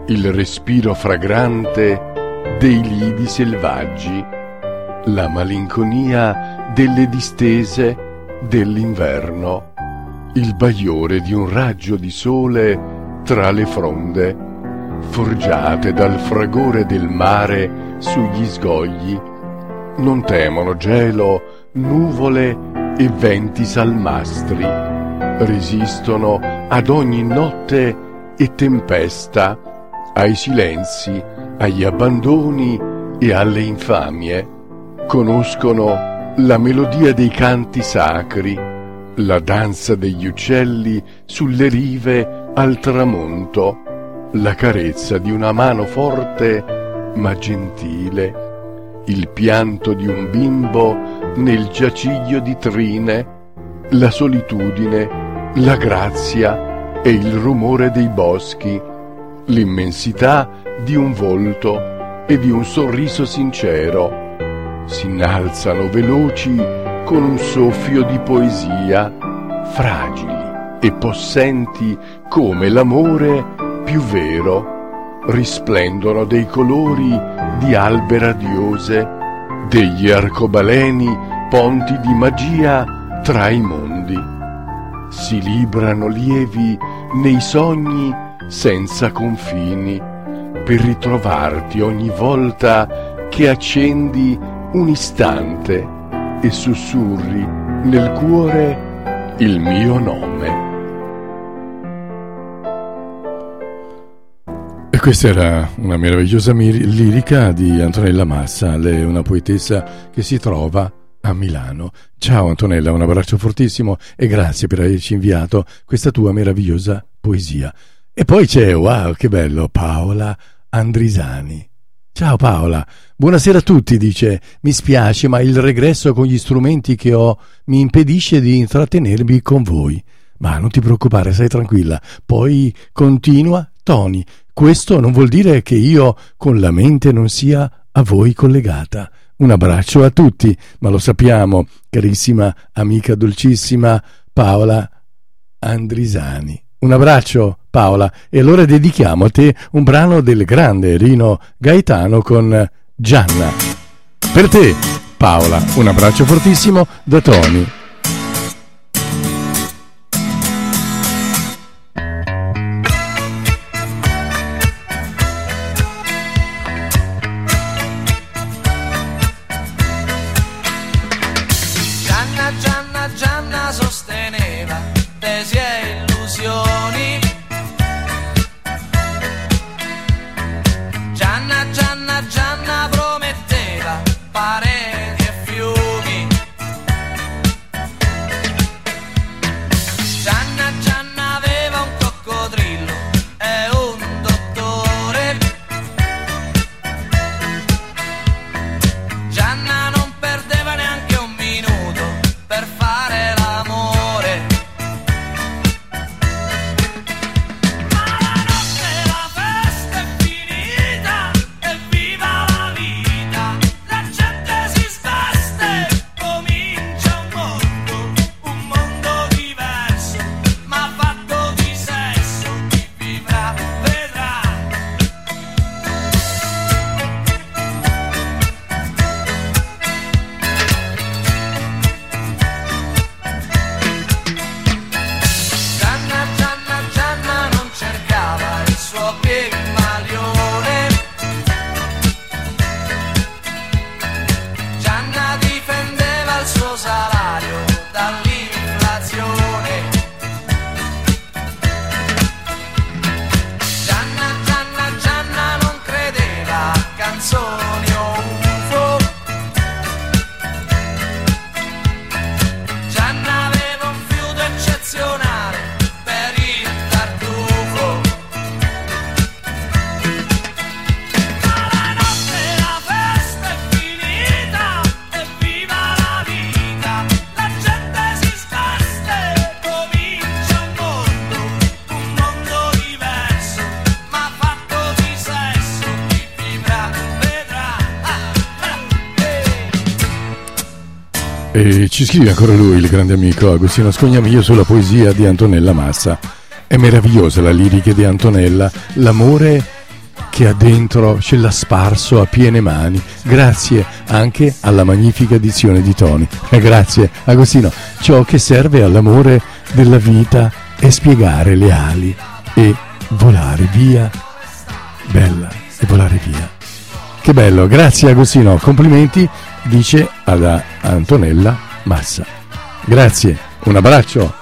il respiro fragrante dei lidi selvaggi, la malinconia delle distese dell'inverno, il bagliore di un raggio di sole tra le fronde, forgiate dal fragore del mare sugli scogli. Non temono gelo, nuvole e venti salmastri, resistono ad ogni notte e tempesta, ai silenzi, agli abbandoni e alle infamie. Conoscono la melodia dei canti sacri, la danza degli uccelli sulle rive al tramonto, la carezza di una mano forte ma gentile, il pianto di un bimbo nel giaciglio di trine, la solitudine, la grazia e il rumore dei boschi, l'immensità di un volto e di un sorriso sincero. Si innalzano veloci con un soffio di poesia, fragili e possenti come l'amore più vero, risplendono dei colori di albe radiose, degli arcobaleni ponti di magia tra i mondi. Si librano lievi nei sogni senza confini, per ritrovarti ogni volta che accendi un istante e sussurri nel cuore il mio nome. E questa era una meravigliosa lirica di Antonella Massa, lei è una poetessa che si trova a Milano. Ciao Antonella, un abbraccio fortissimo e grazie per averci inviato questa tua meravigliosa poesia. E poi c'è, wow, che bello, Paola Andrisani. Ciao Paola, buonasera a tutti, dice, mi spiace ma il regresso con gli strumenti che ho mi impedisce di intrattenermi con voi. Ma non ti preoccupare, stai tranquilla. Poi continua, Tony, questo non vuol dire che io con la mente non sia a voi collegata. Un abbraccio a tutti, ma lo sappiamo, carissima amica dolcissima Paola Andrisani. Un abbraccio Paola, e allora dedichiamo a te un brano del grande Rino Gaetano con Gianna. Per te Paola, un abbraccio fortissimo da Tony. Gianna sosteneva tesi e illusioni. Gianna prometteva pareti e fiumi. Gianna aveva un coccodrillo e un dottore. Gianna non perdeva neanche un minuto per fare l'amore. Ma la notte la festa è finita e viva la vita. La gente si sveste, comincia un mondo diverso, ma fatto di sesso. Chi vivrà vedrà. Gianna non cercava il suo Pigmalione. Gianna difendeva il suo salario dall'inflazione. Gianna non credeva a canzoni o UFO. Gianna aveva un fiuto eccezionale per il tartufo. Ma la notte la festa è finita e viva la vita. La gente si sveste, comincia un mondo diverso, ma fatto di sesso. Chi vivrà vedrà. E ci scrive ancora lui, il grande amico Agostino Scognamillo, sulla poesia di Antonella Massa. È meravigliosa la lirica di Antonella, l'amore che ha dentro ce l'ha sparso a piene mani, grazie anche alla magnifica edizione di Tony. E grazie Agostino. Ciò che serve all'amore della vita è spiegare le ali e volare via, bella, e volare via. Che bello, grazie Agostino, complimenti, dice ad Antonella Massa. Grazie, un abbraccio.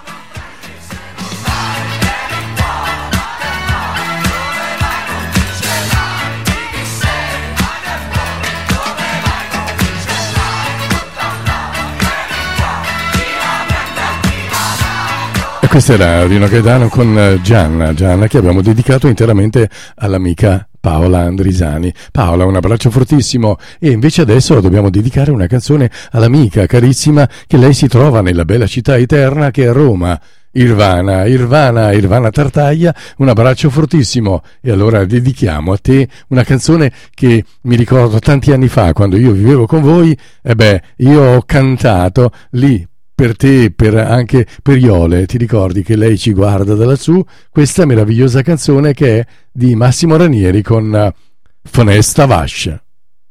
Questa era Rino Gaetano con Gianna che abbiamo dedicato interamente all'amica Paola Andrisani. Paola, un abbraccio fortissimo, e invece adesso dobbiamo dedicare una canzone all'amica carissima che lei si trova nella bella città eterna che è Roma. Irvana Tartaglia, un abbraccio fortissimo. E allora dedichiamo a te una canzone che mi ricordo tanti anni fa quando io vivevo con voi. Io ho cantato lì per te, anche per Iole, ti ricordi che lei ci guarda da lassù, questa meravigliosa canzone che è di Massimo Ranieri con Fonesta Vascia.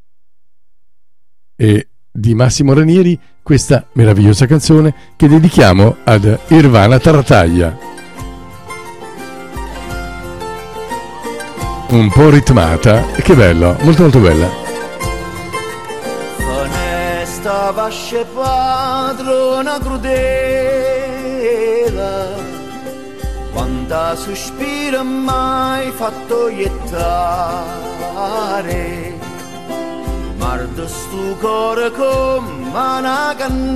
E di Massimo Ranieri questa meravigliosa canzone che dedichiamo ad Irvana Tartaglia. Un po' ritmata, che bello, molto molto bella. Sta vasce padrona crudela, quanta sospira mai fatto iettare, mardo stu cuore come una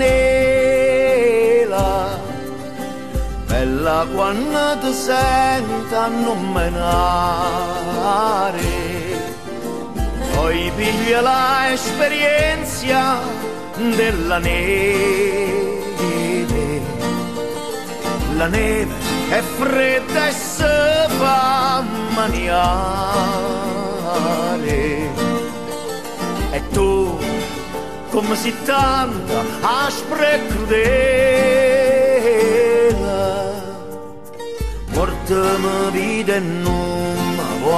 cannella, bella quando ti senta non menare, poi piglia l'esperienza della neve, la neve è fredda e si fa maniare, e tu come si tanta aspra e crudela, portami vita e non mi vuoi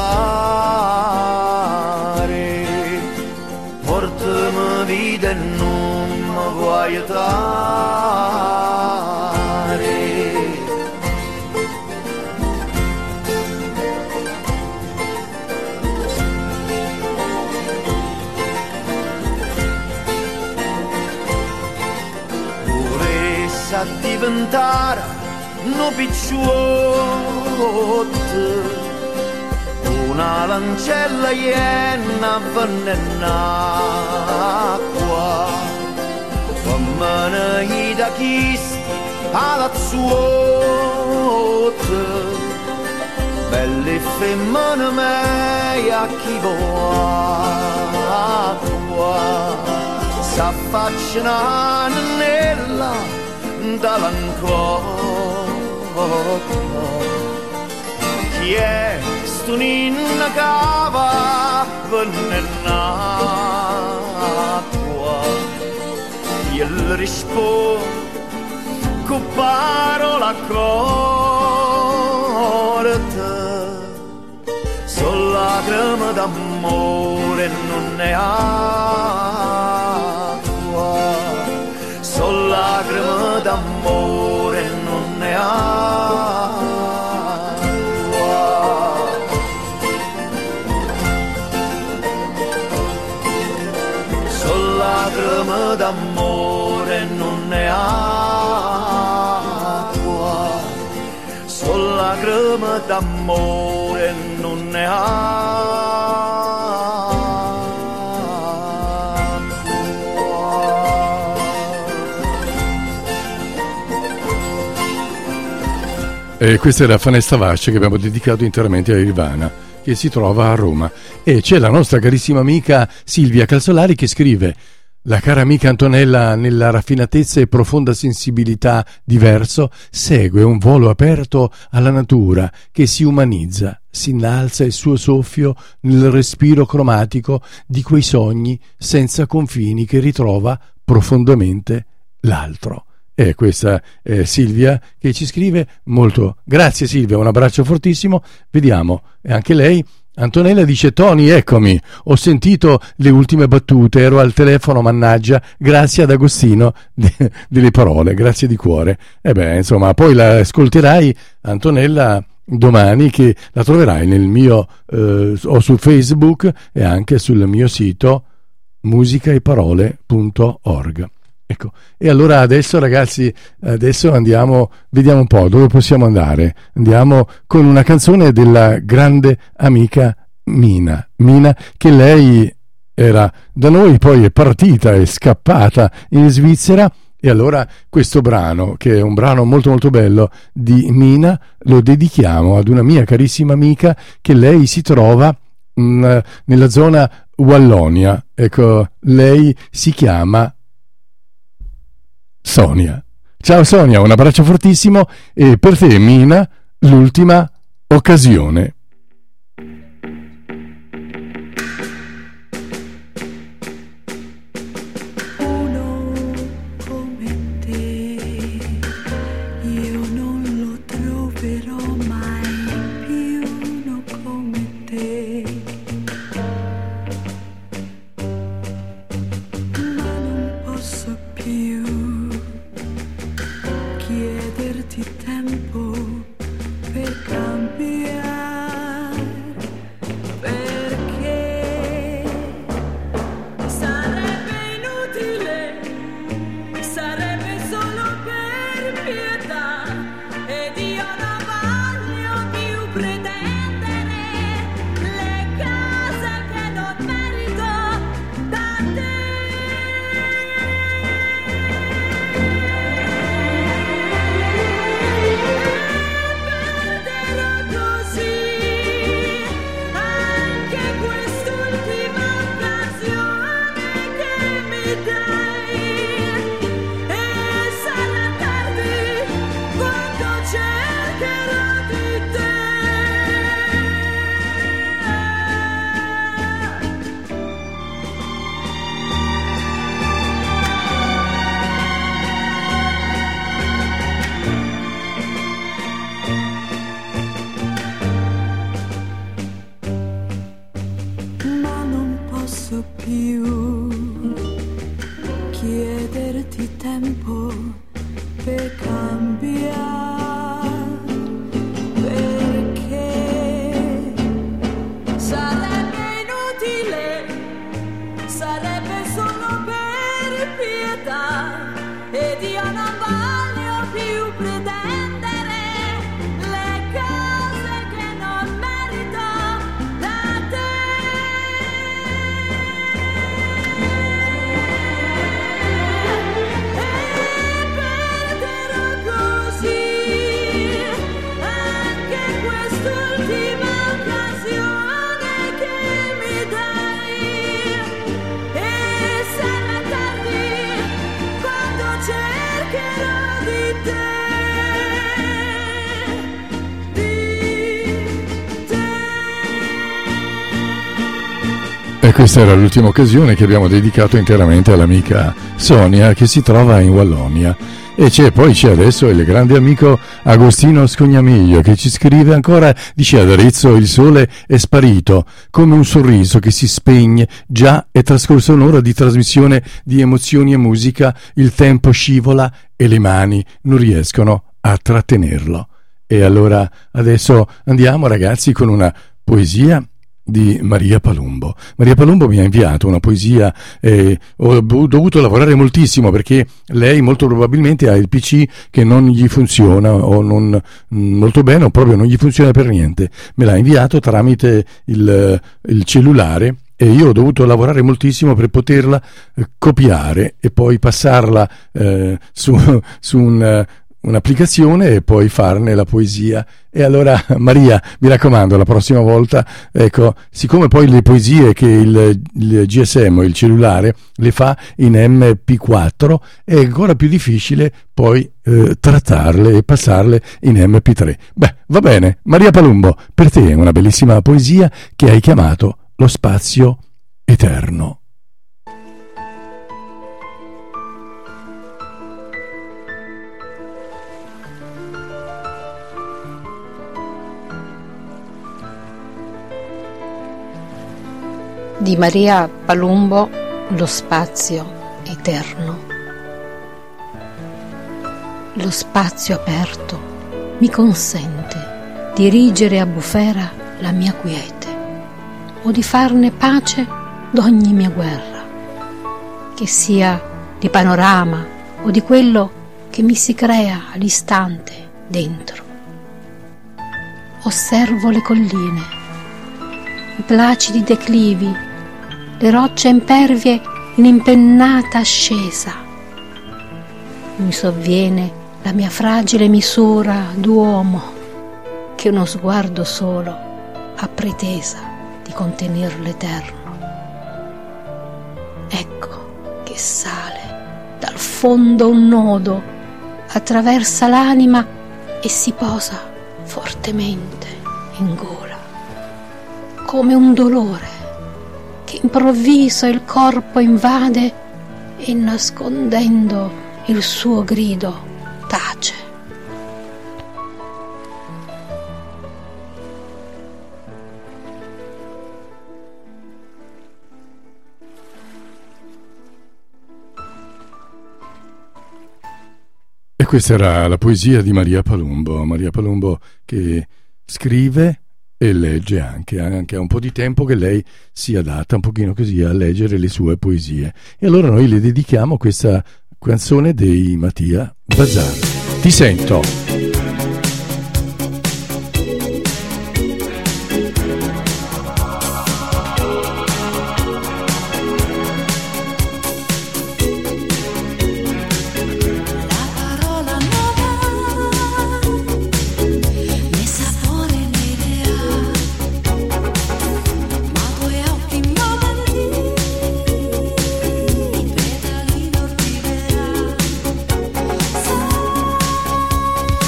aiutare, portami vita e non mi vuoi aiutare. Volessi a diventare un picciotto, una lancella iena avvelenacqua, come i da chisti alla zuotta, belle femmine meia chi acqua, s'affacciano nella dall'ancora, chi è ninna cava nell'acqua, io rispondo con parola corta, sono lacrime d'amore non è acqua, sono lacrime d'amore non è acqua. Lacrime d'amore non è acqua, sono lacrime d'amore non è acqua. E questa era Fonesta Vascia che abbiamo dedicato interamente a Irvana, che si trova a Roma. E c'è la nostra carissima amica Silvia Calzolari che scrive: la cara amica Antonella, nella raffinatezza e profonda sensibilità di verso, segue un volo aperto alla natura che si umanizza, si innalza il suo soffio nel respiro cromatico di quei sogni senza confini che ritrova profondamente l'altro. E questa è Silvia che ci scrive molto. Grazie Silvia, un abbraccio fortissimo. Vediamo, anche lei Antonella dice: Tony, eccomi, ho sentito le ultime battute, ero al telefono, mannaggia, grazie ad Agostino delle parole, grazie di cuore. E beh, insomma, poi la ascolterai, Antonella, domani, che la troverai nel mio o su Facebook e anche sul mio sito musicaeparole.org. Ecco, e allora adesso, ragazzi, andiamo, vediamo un po' dove possiamo andare. Andiamo con una canzone della grande amica Mina, che lei era da noi, poi è partita, è scappata in Svizzera, e allora questo brano, che è un brano molto molto bello di Mina, lo dedichiamo ad una mia carissima amica che lei si trova nella zona Wallonia. Ecco, lei si chiama Sonia. Ciao Sonia, un abbraccio fortissimo, e per te, Mina, l'ultima occasione. Uno come te, io non lo troverò mai più, uno come te. Ma non posso più chiederti tempo per cambiare, perché sarebbe inutile, sarebbe solo per pietà, ed io non voglio più pretendere le cose che non merito da te. Perderò così anche quest'ultima occasione che mi dai, e sarà tardi quando cercherò di te. Ma non posso più chiederti tempo per cambiare, perché sarebbe inutile, sarebbe solo per pietà, ed io non voglio più pretendere le cose che non merito da te. E perderò così anche quest'ultima occasione che mi dai, e sarà tardi quando cercherò di te, E questa era l'ultima occasione che abbiamo dedicato interamente all'amica Sonia, che si trova in Wallonia. E poi c'è adesso il grande amico Agostino Scognamiglio, che ci scrive ancora, dice: ad Arezzo il sole è sparito come un sorriso che si spegne, già è trascorsa un'ora di trasmissione di emozioni e musica, il tempo scivola e le mani non riescono a trattenerlo. E allora adesso andiamo, ragazzi, con una poesia di Maria Palumbo. Maria Palumbo mi ha inviato una poesia, ho dovuto lavorare moltissimo perché lei molto probabilmente ha il PC che non gli funziona, o non molto bene, o proprio non gli funziona per niente. Me l'ha inviato tramite il cellulare, e io ho dovuto lavorare moltissimo per poterla copiare e poi passarla su un'applicazione e poi farne la poesia. E allora, Maria, mi raccomando, la prossima volta, ecco, siccome poi le poesie che il GSM, il cellulare, le fa in MP4, è ancora più difficile poi trattarle e passarle in MP3. Beh, va bene, Maria Palumbo, per te è una bellissima poesia che hai chiamato Lo spazio eterno. Di Maria Palumbo, Lo spazio eterno. Lo spazio aperto mi consente di erigere a bufera la mia quiete o di farne pace d'ogni mia guerra, che sia di panorama o di quello che mi si crea all'istante dentro. Osservo le colline, i placidi declivi, le rocce impervie in impennata ascesa. Mi sovviene la mia fragile misura d'uomo che uno sguardo solo ha pretesa di contener l'eterno. Ecco che sale dal fondo un nodo, attraversa l'anima e si posa fortemente in gola, come un dolore che improvviso il corpo invade e nascondendo il suo grido tace. E questa era la poesia di Maria Palumbo che scrive e legge anche ha un po' di tempo che lei si adatta un pochino così a leggere le sue poesie. E allora noi le dedichiamo questa canzone dei Mattia Bazar. Ti sento. Sai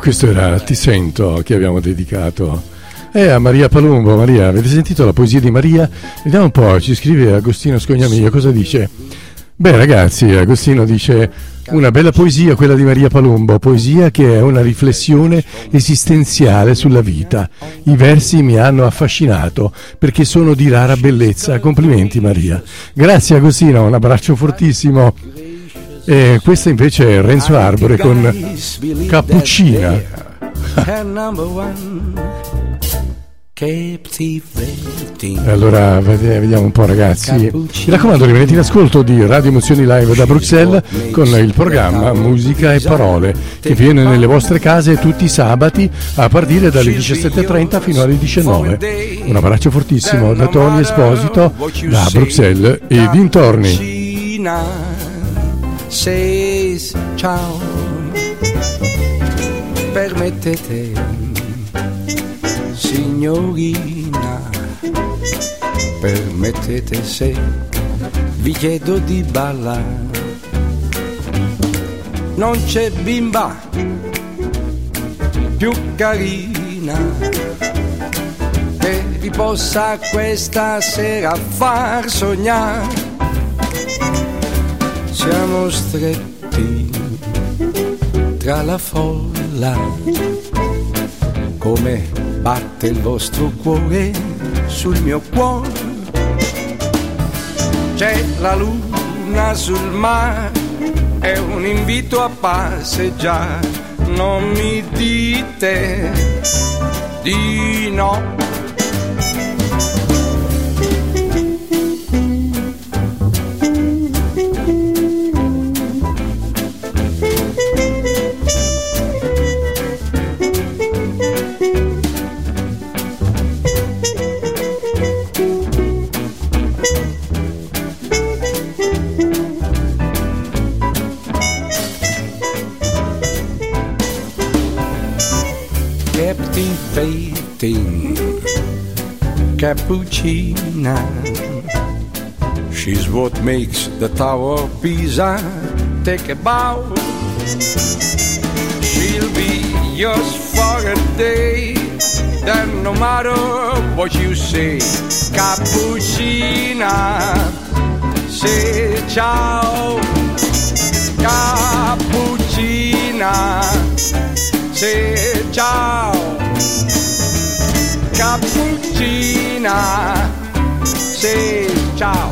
questo era Ti sento, che abbiamo dedicato a Maria Palumbo. Maria, avete sentito la poesia di Maria? Vediamo un po', ci scrive Agostino Scognamiglio, cosa dice? Beh ragazzi, Agostino dice: una bella poesia quella di Maria Palumbo, poesia che è una riflessione esistenziale sulla vita. I versi mi hanno affascinato perché sono di rara bellezza. Complimenti Maria. Grazie Agostino, un abbraccio fortissimo. E questa invece è Renzo Arbore con Cappuccina. Allora vediamo un po' ragazzi, mi raccomando rimanete in ascolto di Radio Emozioni Live da Bruxelles con il programma Musica e Parole che viene nelle vostre case tutti i sabati a partire dalle 17:30 fino alle 19. Un abbraccio fortissimo da Tony Esposito da Bruxelles e dintorni. Ciao, permettete signorina, permettete se vi chiedo di ballare. Non c'è bimba più carina che vi possa questa sera far sognare. Siamo stretti tra la folla, come batte il vostro cuore sul mio cuore. C'è la luna sul mare, è un invito a passeggiare. Non mi dite di no. Cappuccina, she's what makes the Tower of Pisa take a bow. She'll be yours for a day, then no matter what you say, Cappuccina, say ciao. Cappuccina, say ciao. Cappuccina, sì, ciao.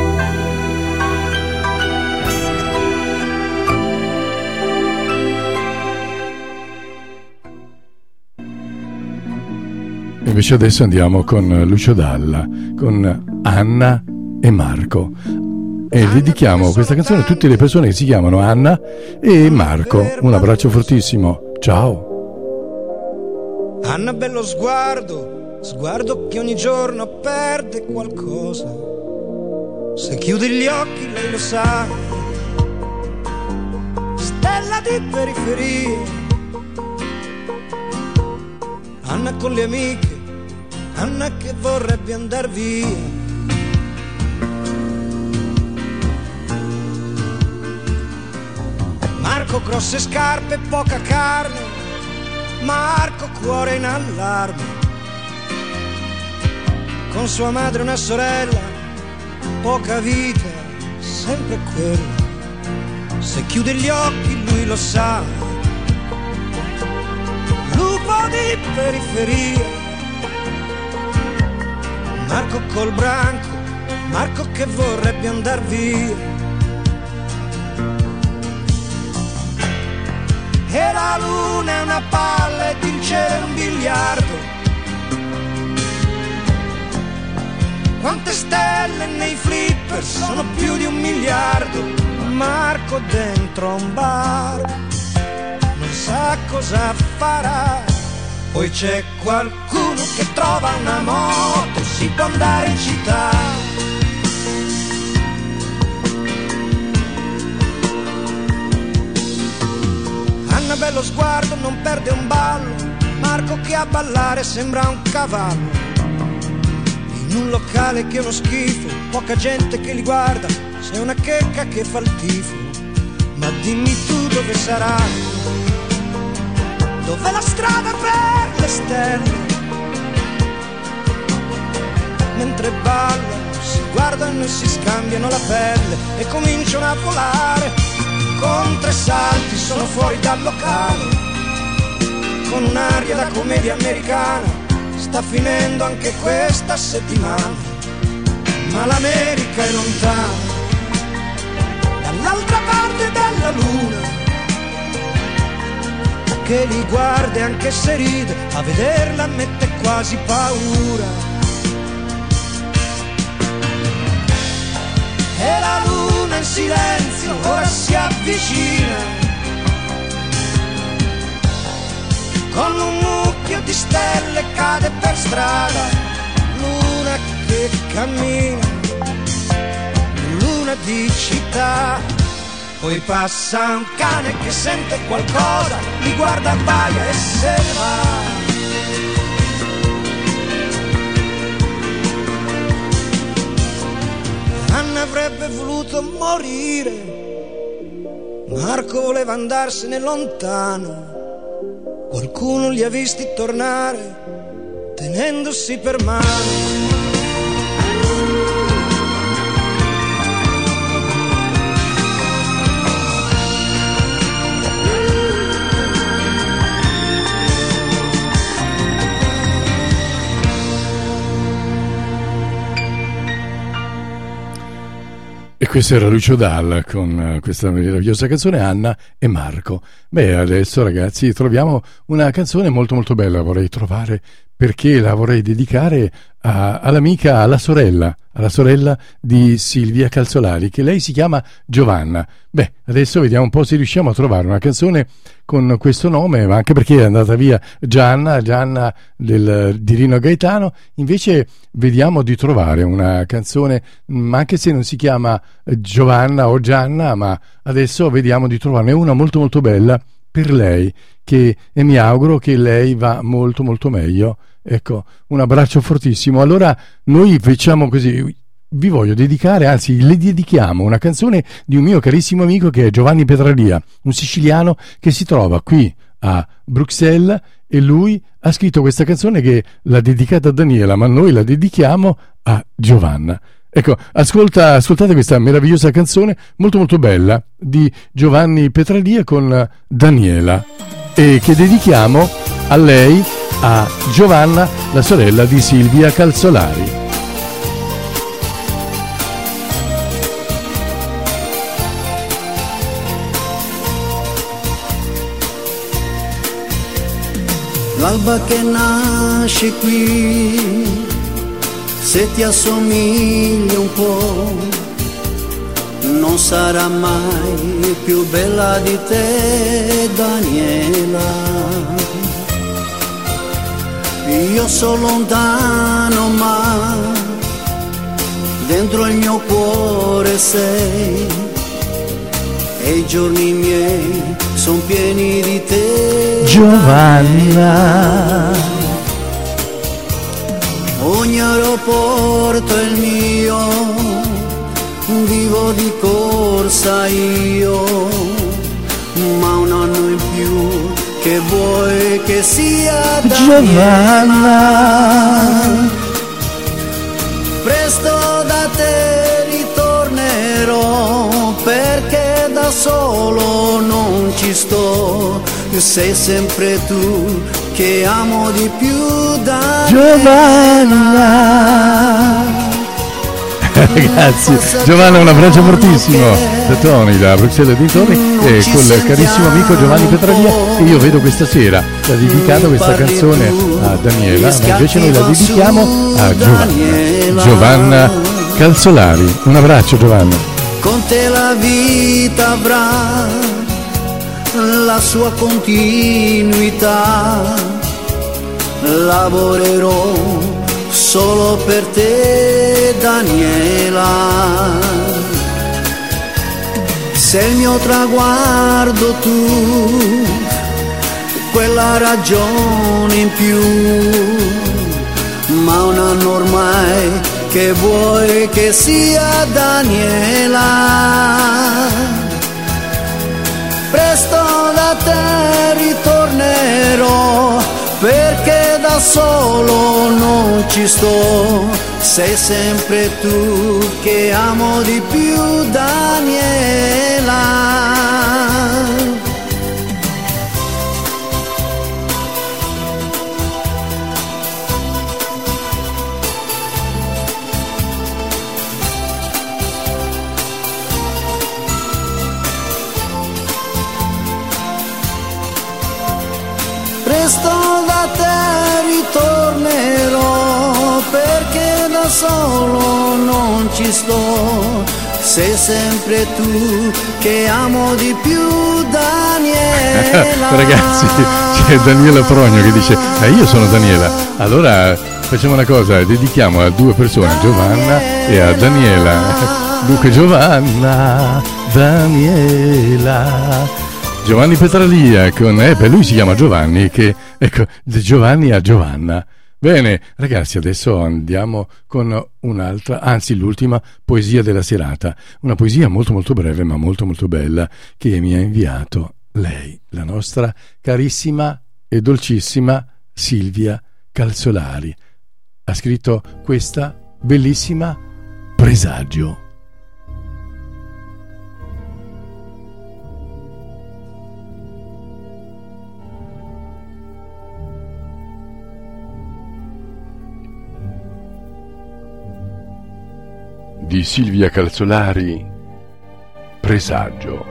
Invece adesso andiamo con Lucio Dalla, con Anna e Marco. E dedichiamo questa canzone a tutte le persone che si chiamano Anna e Marco. Un abbraccio fortissimo, ciao. Anna, bello sguardo, sguardo che ogni giorno perde qualcosa. Se chiudi gli occhi lei lo sa, stella di periferia. Anna con le amiche, Anna che vorrebbe andar via. Marco grosse scarpe, poca carne, Marco cuore in allarme, con sua madre una sorella, poca vita, sempre quella. Se chiude gli occhi lui lo sa, lupo di periferia. Marco col branco, Marco che vorrebbe andar via. E la luna è una palla ed il cielo un biliardo. Quante stelle nei flipper, sono più di 1 miliardo. Marco dentro un bar, non sa cosa farà. Poi c'è qualcuno che trova una moto, si può andare in città. Anna bello sguardo, non perde un ballo, Marco che a ballare sembra un cavallo. In un locale che è uno schifo, poca gente che li guarda, sei una checca che fa il tifo. Ma dimmi tu dove sarà, dove la strada per le stelle, mentre ballano, si guardano e si scambiano la pelle e cominciano a volare. Con 3 salti sono fuori dal locale, con un'aria da commedia americana. Sta finendo anche questa settimana, ma l'America è lontana, dall'altra parte della luna, che li guarda e anche se ride, a vederla mette quasi paura. E la luna in silenzio ora si avvicina, con un mucchio di stelle cade per strada. Luna che cammina, luna di città. Poi passa un cane che sente qualcosa, li guarda, abbaia e se ne va. Anna avrebbe voluto morire, Marco voleva andarsene lontano, qualcuno li ha visti tornare tenendosi per mano. E questo era Lucio Dalla con questa meravigliosa canzone Anna e Marco. Beh, adesso ragazzi troviamo una canzone molto molto bella, vorrei trovare, perché la vorrei dedicare all'amica, alla sorella di Silvia Calzolari, che lei si chiama Giovanna. Beh, adesso vediamo un po' se riusciamo a trovare una canzone con questo nome, ma anche perché è andata via Gianna di Rino Gaetano. Invece vediamo di trovare una canzone, ma anche se non si chiama Giovanna o Gianna, ma adesso vediamo di trovarne una molto molto bella per lei, e mi auguro che lei va molto molto meglio. Ecco, un abbraccio fortissimo. Allora noi facciamo così, vi voglio dedicare, anzi le dedichiamo una canzone di un mio carissimo amico che è Giovanni Petralia, un siciliano che si trova qui a Bruxelles, e lui ha scritto questa canzone che l'ha dedicata a Daniela, ma noi la dedichiamo a Giovanna. Ecco, ascoltate questa meravigliosa canzone molto molto bella di Giovanni Petralia con Daniela, e che dedichiamo a lei, a Giovanna, la sorella di Silvia Calzolari. L'alba che nasce qui, se ti assomigli un po', non sarà mai più bella di te, Daniela. Io sono lontano, ma dentro il mio cuore sei, e i giorni miei son pieni di te, Giovanna. Ogni aeroporto è il mio, vivo di corsa io, ma un anno in più che vuoi che sia Giovanna. Presto da te ritornerò, perché da solo non ci sto, sei sempre tu che amo di più, Giovanna. Ragazzi, Giovanna, un abbraccio fortissimo da Tony, da Bruxelles e dintorni, e col carissimo amico Giovanni Petralia, che io vedo questa sera ha dedicato questa canzone a Daniela, ma invece noi la dedichiamo a Giovanna Calzolari. Un abbraccio, Giovanna. Con te la vita avrà la sua continuità, lavorerò solo per te, Daniela. Sei il mio traguardo tu, quella ragione in più, ma un anno ormai che vuoi che sia, Daniela. presto da te ritornerò, perché da solo non ci sto, sei sempre tu che amo di più, Daniela. Presto da te ritornerò, perché da solo non ci sto, sei sempre tu che amo di più, Daniela. Ragazzi, c'è Daniela Frogno che dice io sono Daniela. Allora facciamo una cosa, dedichiamo a due persone, a Giovanna e a Daniela. Dunque Giovanna, Daniela, Giovanni Petralia con lui si chiama Giovanni, che ecco, Giovanni a Giovanna. Bene, ragazzi, adesso andiamo con un'altra, anzi l'ultima poesia della serata, una poesia molto molto breve ma molto molto bella che mi ha inviato lei, la nostra carissima e dolcissima Silvia Calzolari. Ha scritto questa bellissima Presagio. Di Silvia Calzolari, Presagio.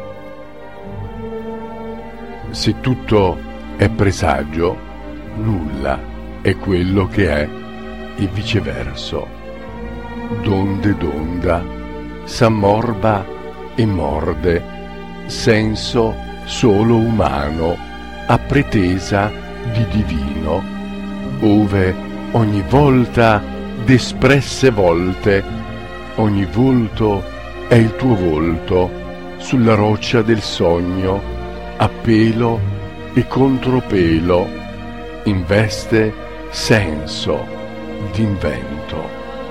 Se tutto è presagio, nulla è quello che è, e viceverso. Donde d'onda, s'ammorba e morde, senso solo umano, a pretesa di divino, ove ogni volta d'espresse volte, ogni volto è il tuo volto, sulla roccia del sogno, a pelo e contropelo, investe senso d'invento.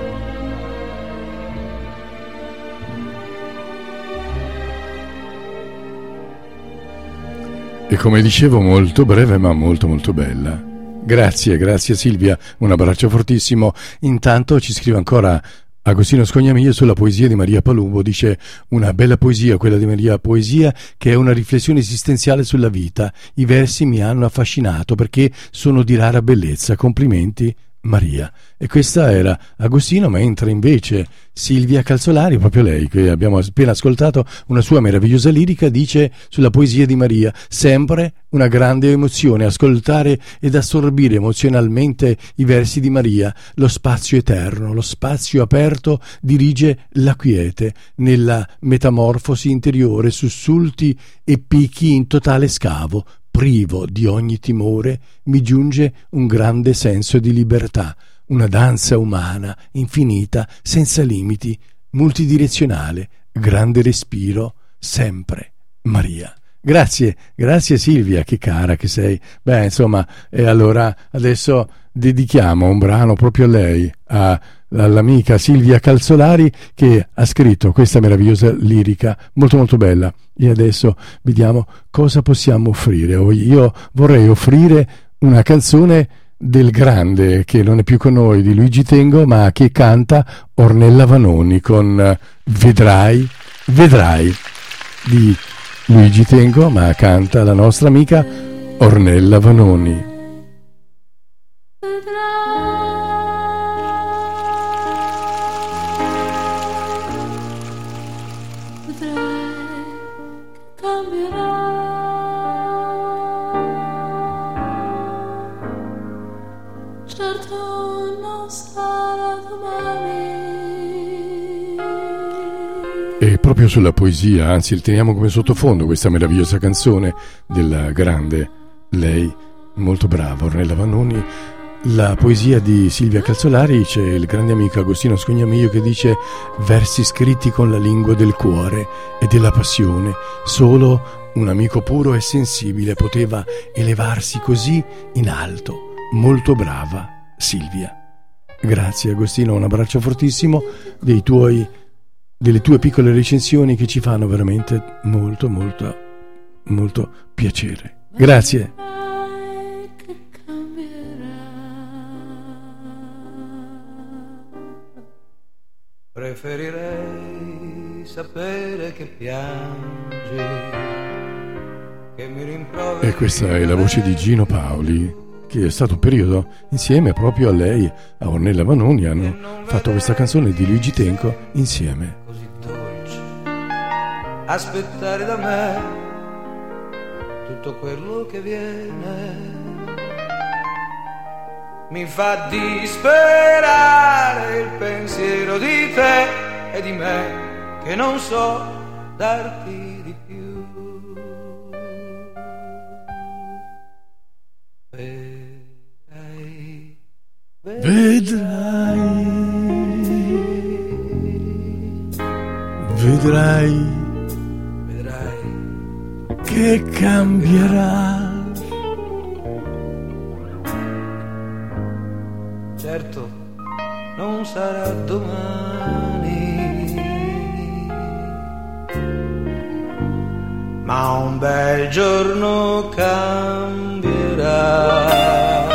E come dicevo, molto breve ma molto molto bella. Grazie Silvia, un abbraccio fortissimo. Intanto ci scrive ancora Agostino Scognamiglio sulla poesia di Maria Palumbo, dice una bella poesia quella di Maria, poesia che è una riflessione esistenziale sulla vita. I versi mi hanno affascinato perché sono di rara bellezza, complimenti Maria. E questa era Agostino, mentre invece Silvia Calzolari, proprio lei che abbiamo appena ascoltato una sua meravigliosa lirica, dice sulla poesia di Maria: sempre una grande emozione ascoltare ed assorbire emozionalmente i versi di Maria. Lo spazio eterno, lo spazio aperto dirige la quiete, nella metamorfosi interiore, sussulti e picchi in totale scavo. Privo di ogni timore, mi giunge un grande senso di libertà, una danza umana, infinita, senza limiti, multidirezionale, grande respiro, sempre Maria. Grazie Silvia, che cara che sei. Beh, insomma, e allora adesso dedichiamo un brano proprio a lei, all'amica Silvia Calzolari, che ha scritto questa meravigliosa lirica molto molto bella. E adesso vediamo cosa possiamo offrire. Io vorrei offrire una canzone del grande, che non è più con noi, di Luigi Tengo, ma che canta Ornella Vanoni con Vedrai di Luigi Tengo, ma canta la nostra amica Ornella Vanoni. E proprio sulla poesia, anzi teniamo come sottofondo questa meravigliosa canzone della grande, lei molto brava, Ornella Vanoni, la poesia di Silvia Calzolari. C'è il grande amico Agostino Scognamiglio che dice: versi scritti con la lingua del cuore e della passione, solo un amico puro e sensibile poteva elevarsi così in alto. Molto brava Silvia. Grazie Agostino, un abbraccio fortissimo, delle tue piccole recensioni che ci fanno veramente molto molto piacere. Grazie. Preferirei sapere che piangi, che mi rimproveri. E questa è la voce di Gino Paoli, che è stato un periodo insieme proprio a lei, a Ornella Vanoni, hanno fatto questa canzone di Luigi Tenco insieme. Così dolce aspettare da me tutto quello che viene, mi fa disperare il pensiero di te e di me, che non so darti di più. Vedrai che cambierà. Certo, non sarà domani, ma un bel giorno cambierà.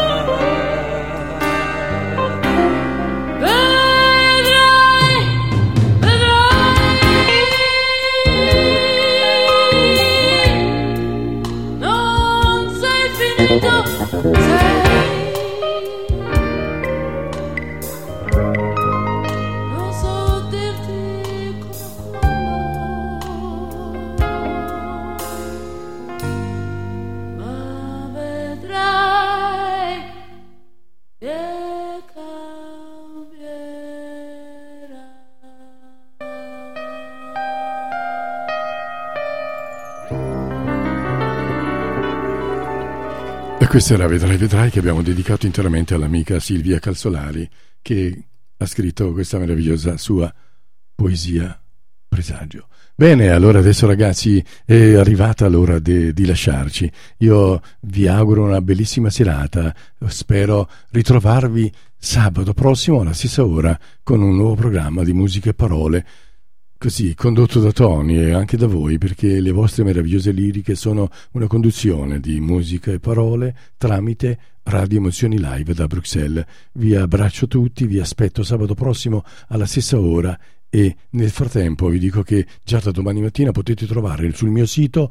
E questa era Vedrai che abbiamo dedicato interamente all'amica Silvia Calzolari, che ha scritto questa meravigliosa sua poesia Presagio. Bene, allora adesso ragazzi è arrivata l'ora di lasciarci. Io vi auguro una bellissima serata, spero ritrovarvi sabato prossimo alla stessa ora con un nuovo programma di musica e parole, così condotto da Tony e anche da voi, perché le vostre meravigliose liriche sono una conduzione di musica e parole tramite Radio Emozioni Live da Bruxelles. Vi abbraccio tutti, vi aspetto sabato prossimo alla stessa ora e nel frattempo vi dico che già da domani mattina potete trovare sul mio sito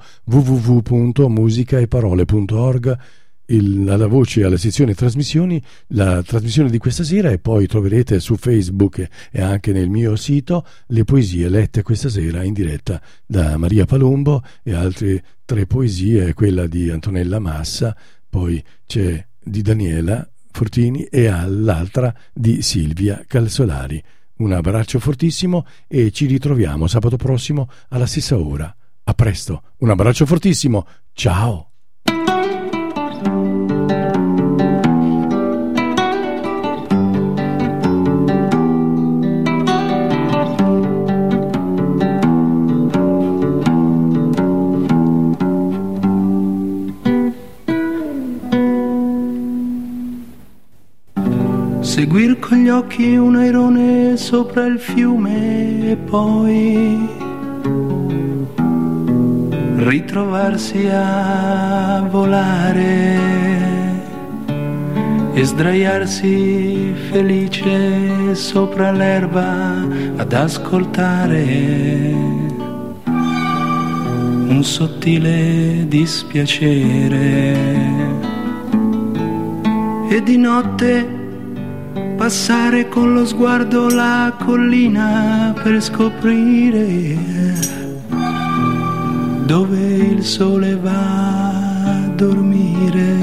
www.musicaeparole.org alla voce, alla sezione trasmissioni, la trasmissione di questa sera, e poi troverete su Facebook e anche nel mio sito le poesie lette questa sera in diretta da Maria Palumbo e altre 3 poesie, quella di Antonella Massa, poi c'è di Daniela Fortini e l'altra di Silvia Calzolari. Un abbraccio fortissimo e ci ritroviamo sabato prossimo alla stessa ora. A presto, un abbraccio fortissimo, ciao! Seguir con gli occhi un airone sopra il fiume e poi ritrovarsi a volare e sdraiarsi felice sopra l'erba ad ascoltare un sottile dispiacere, e di notte passare con lo sguardo la collina per scoprire dove il sole va a dormire,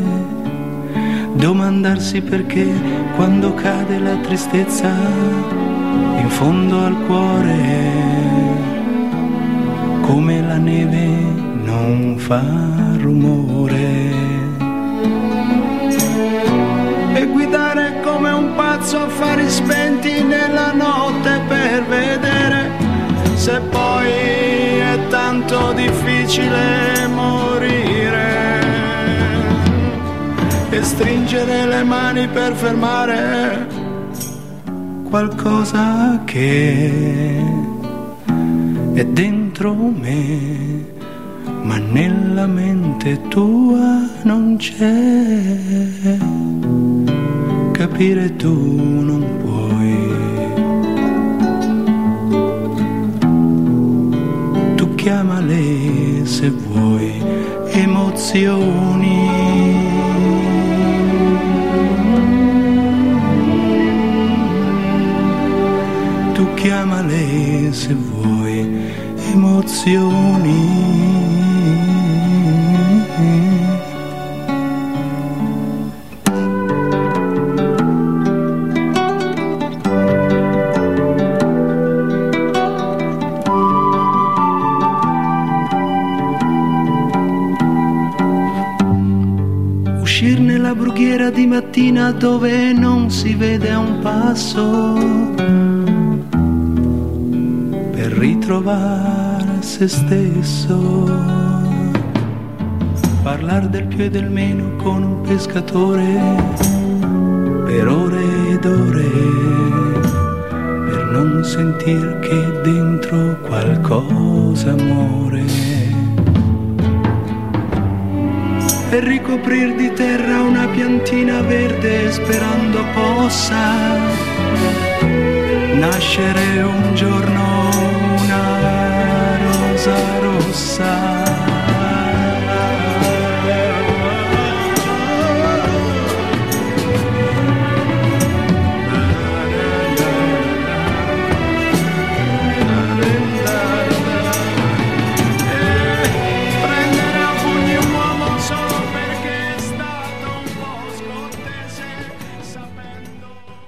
domandarsi perché quando cade la tristezza in fondo al cuore, come la neve non fa rumore, e guidare come un pazzo a fari spenti nella notte per vedere se poi è tanto difficile morire, e stringere le mani per fermare qualcosa che è dentro me, ma nella mente tua non c'è. Capire tu non puoi. Tu chiamale se vuoi emozioni. Tu chiamale se vuoi emozioni. Uscir nella brughiera di mattina dove non si vede a un passo, per ritrovare se stesso, parlar del più e del meno con un pescatore per ore ed ore, per non sentir che dentro qualcosa muore. Per ricoprir di terra una piantina verde sperando possa nascere un giorno una rosa rossa.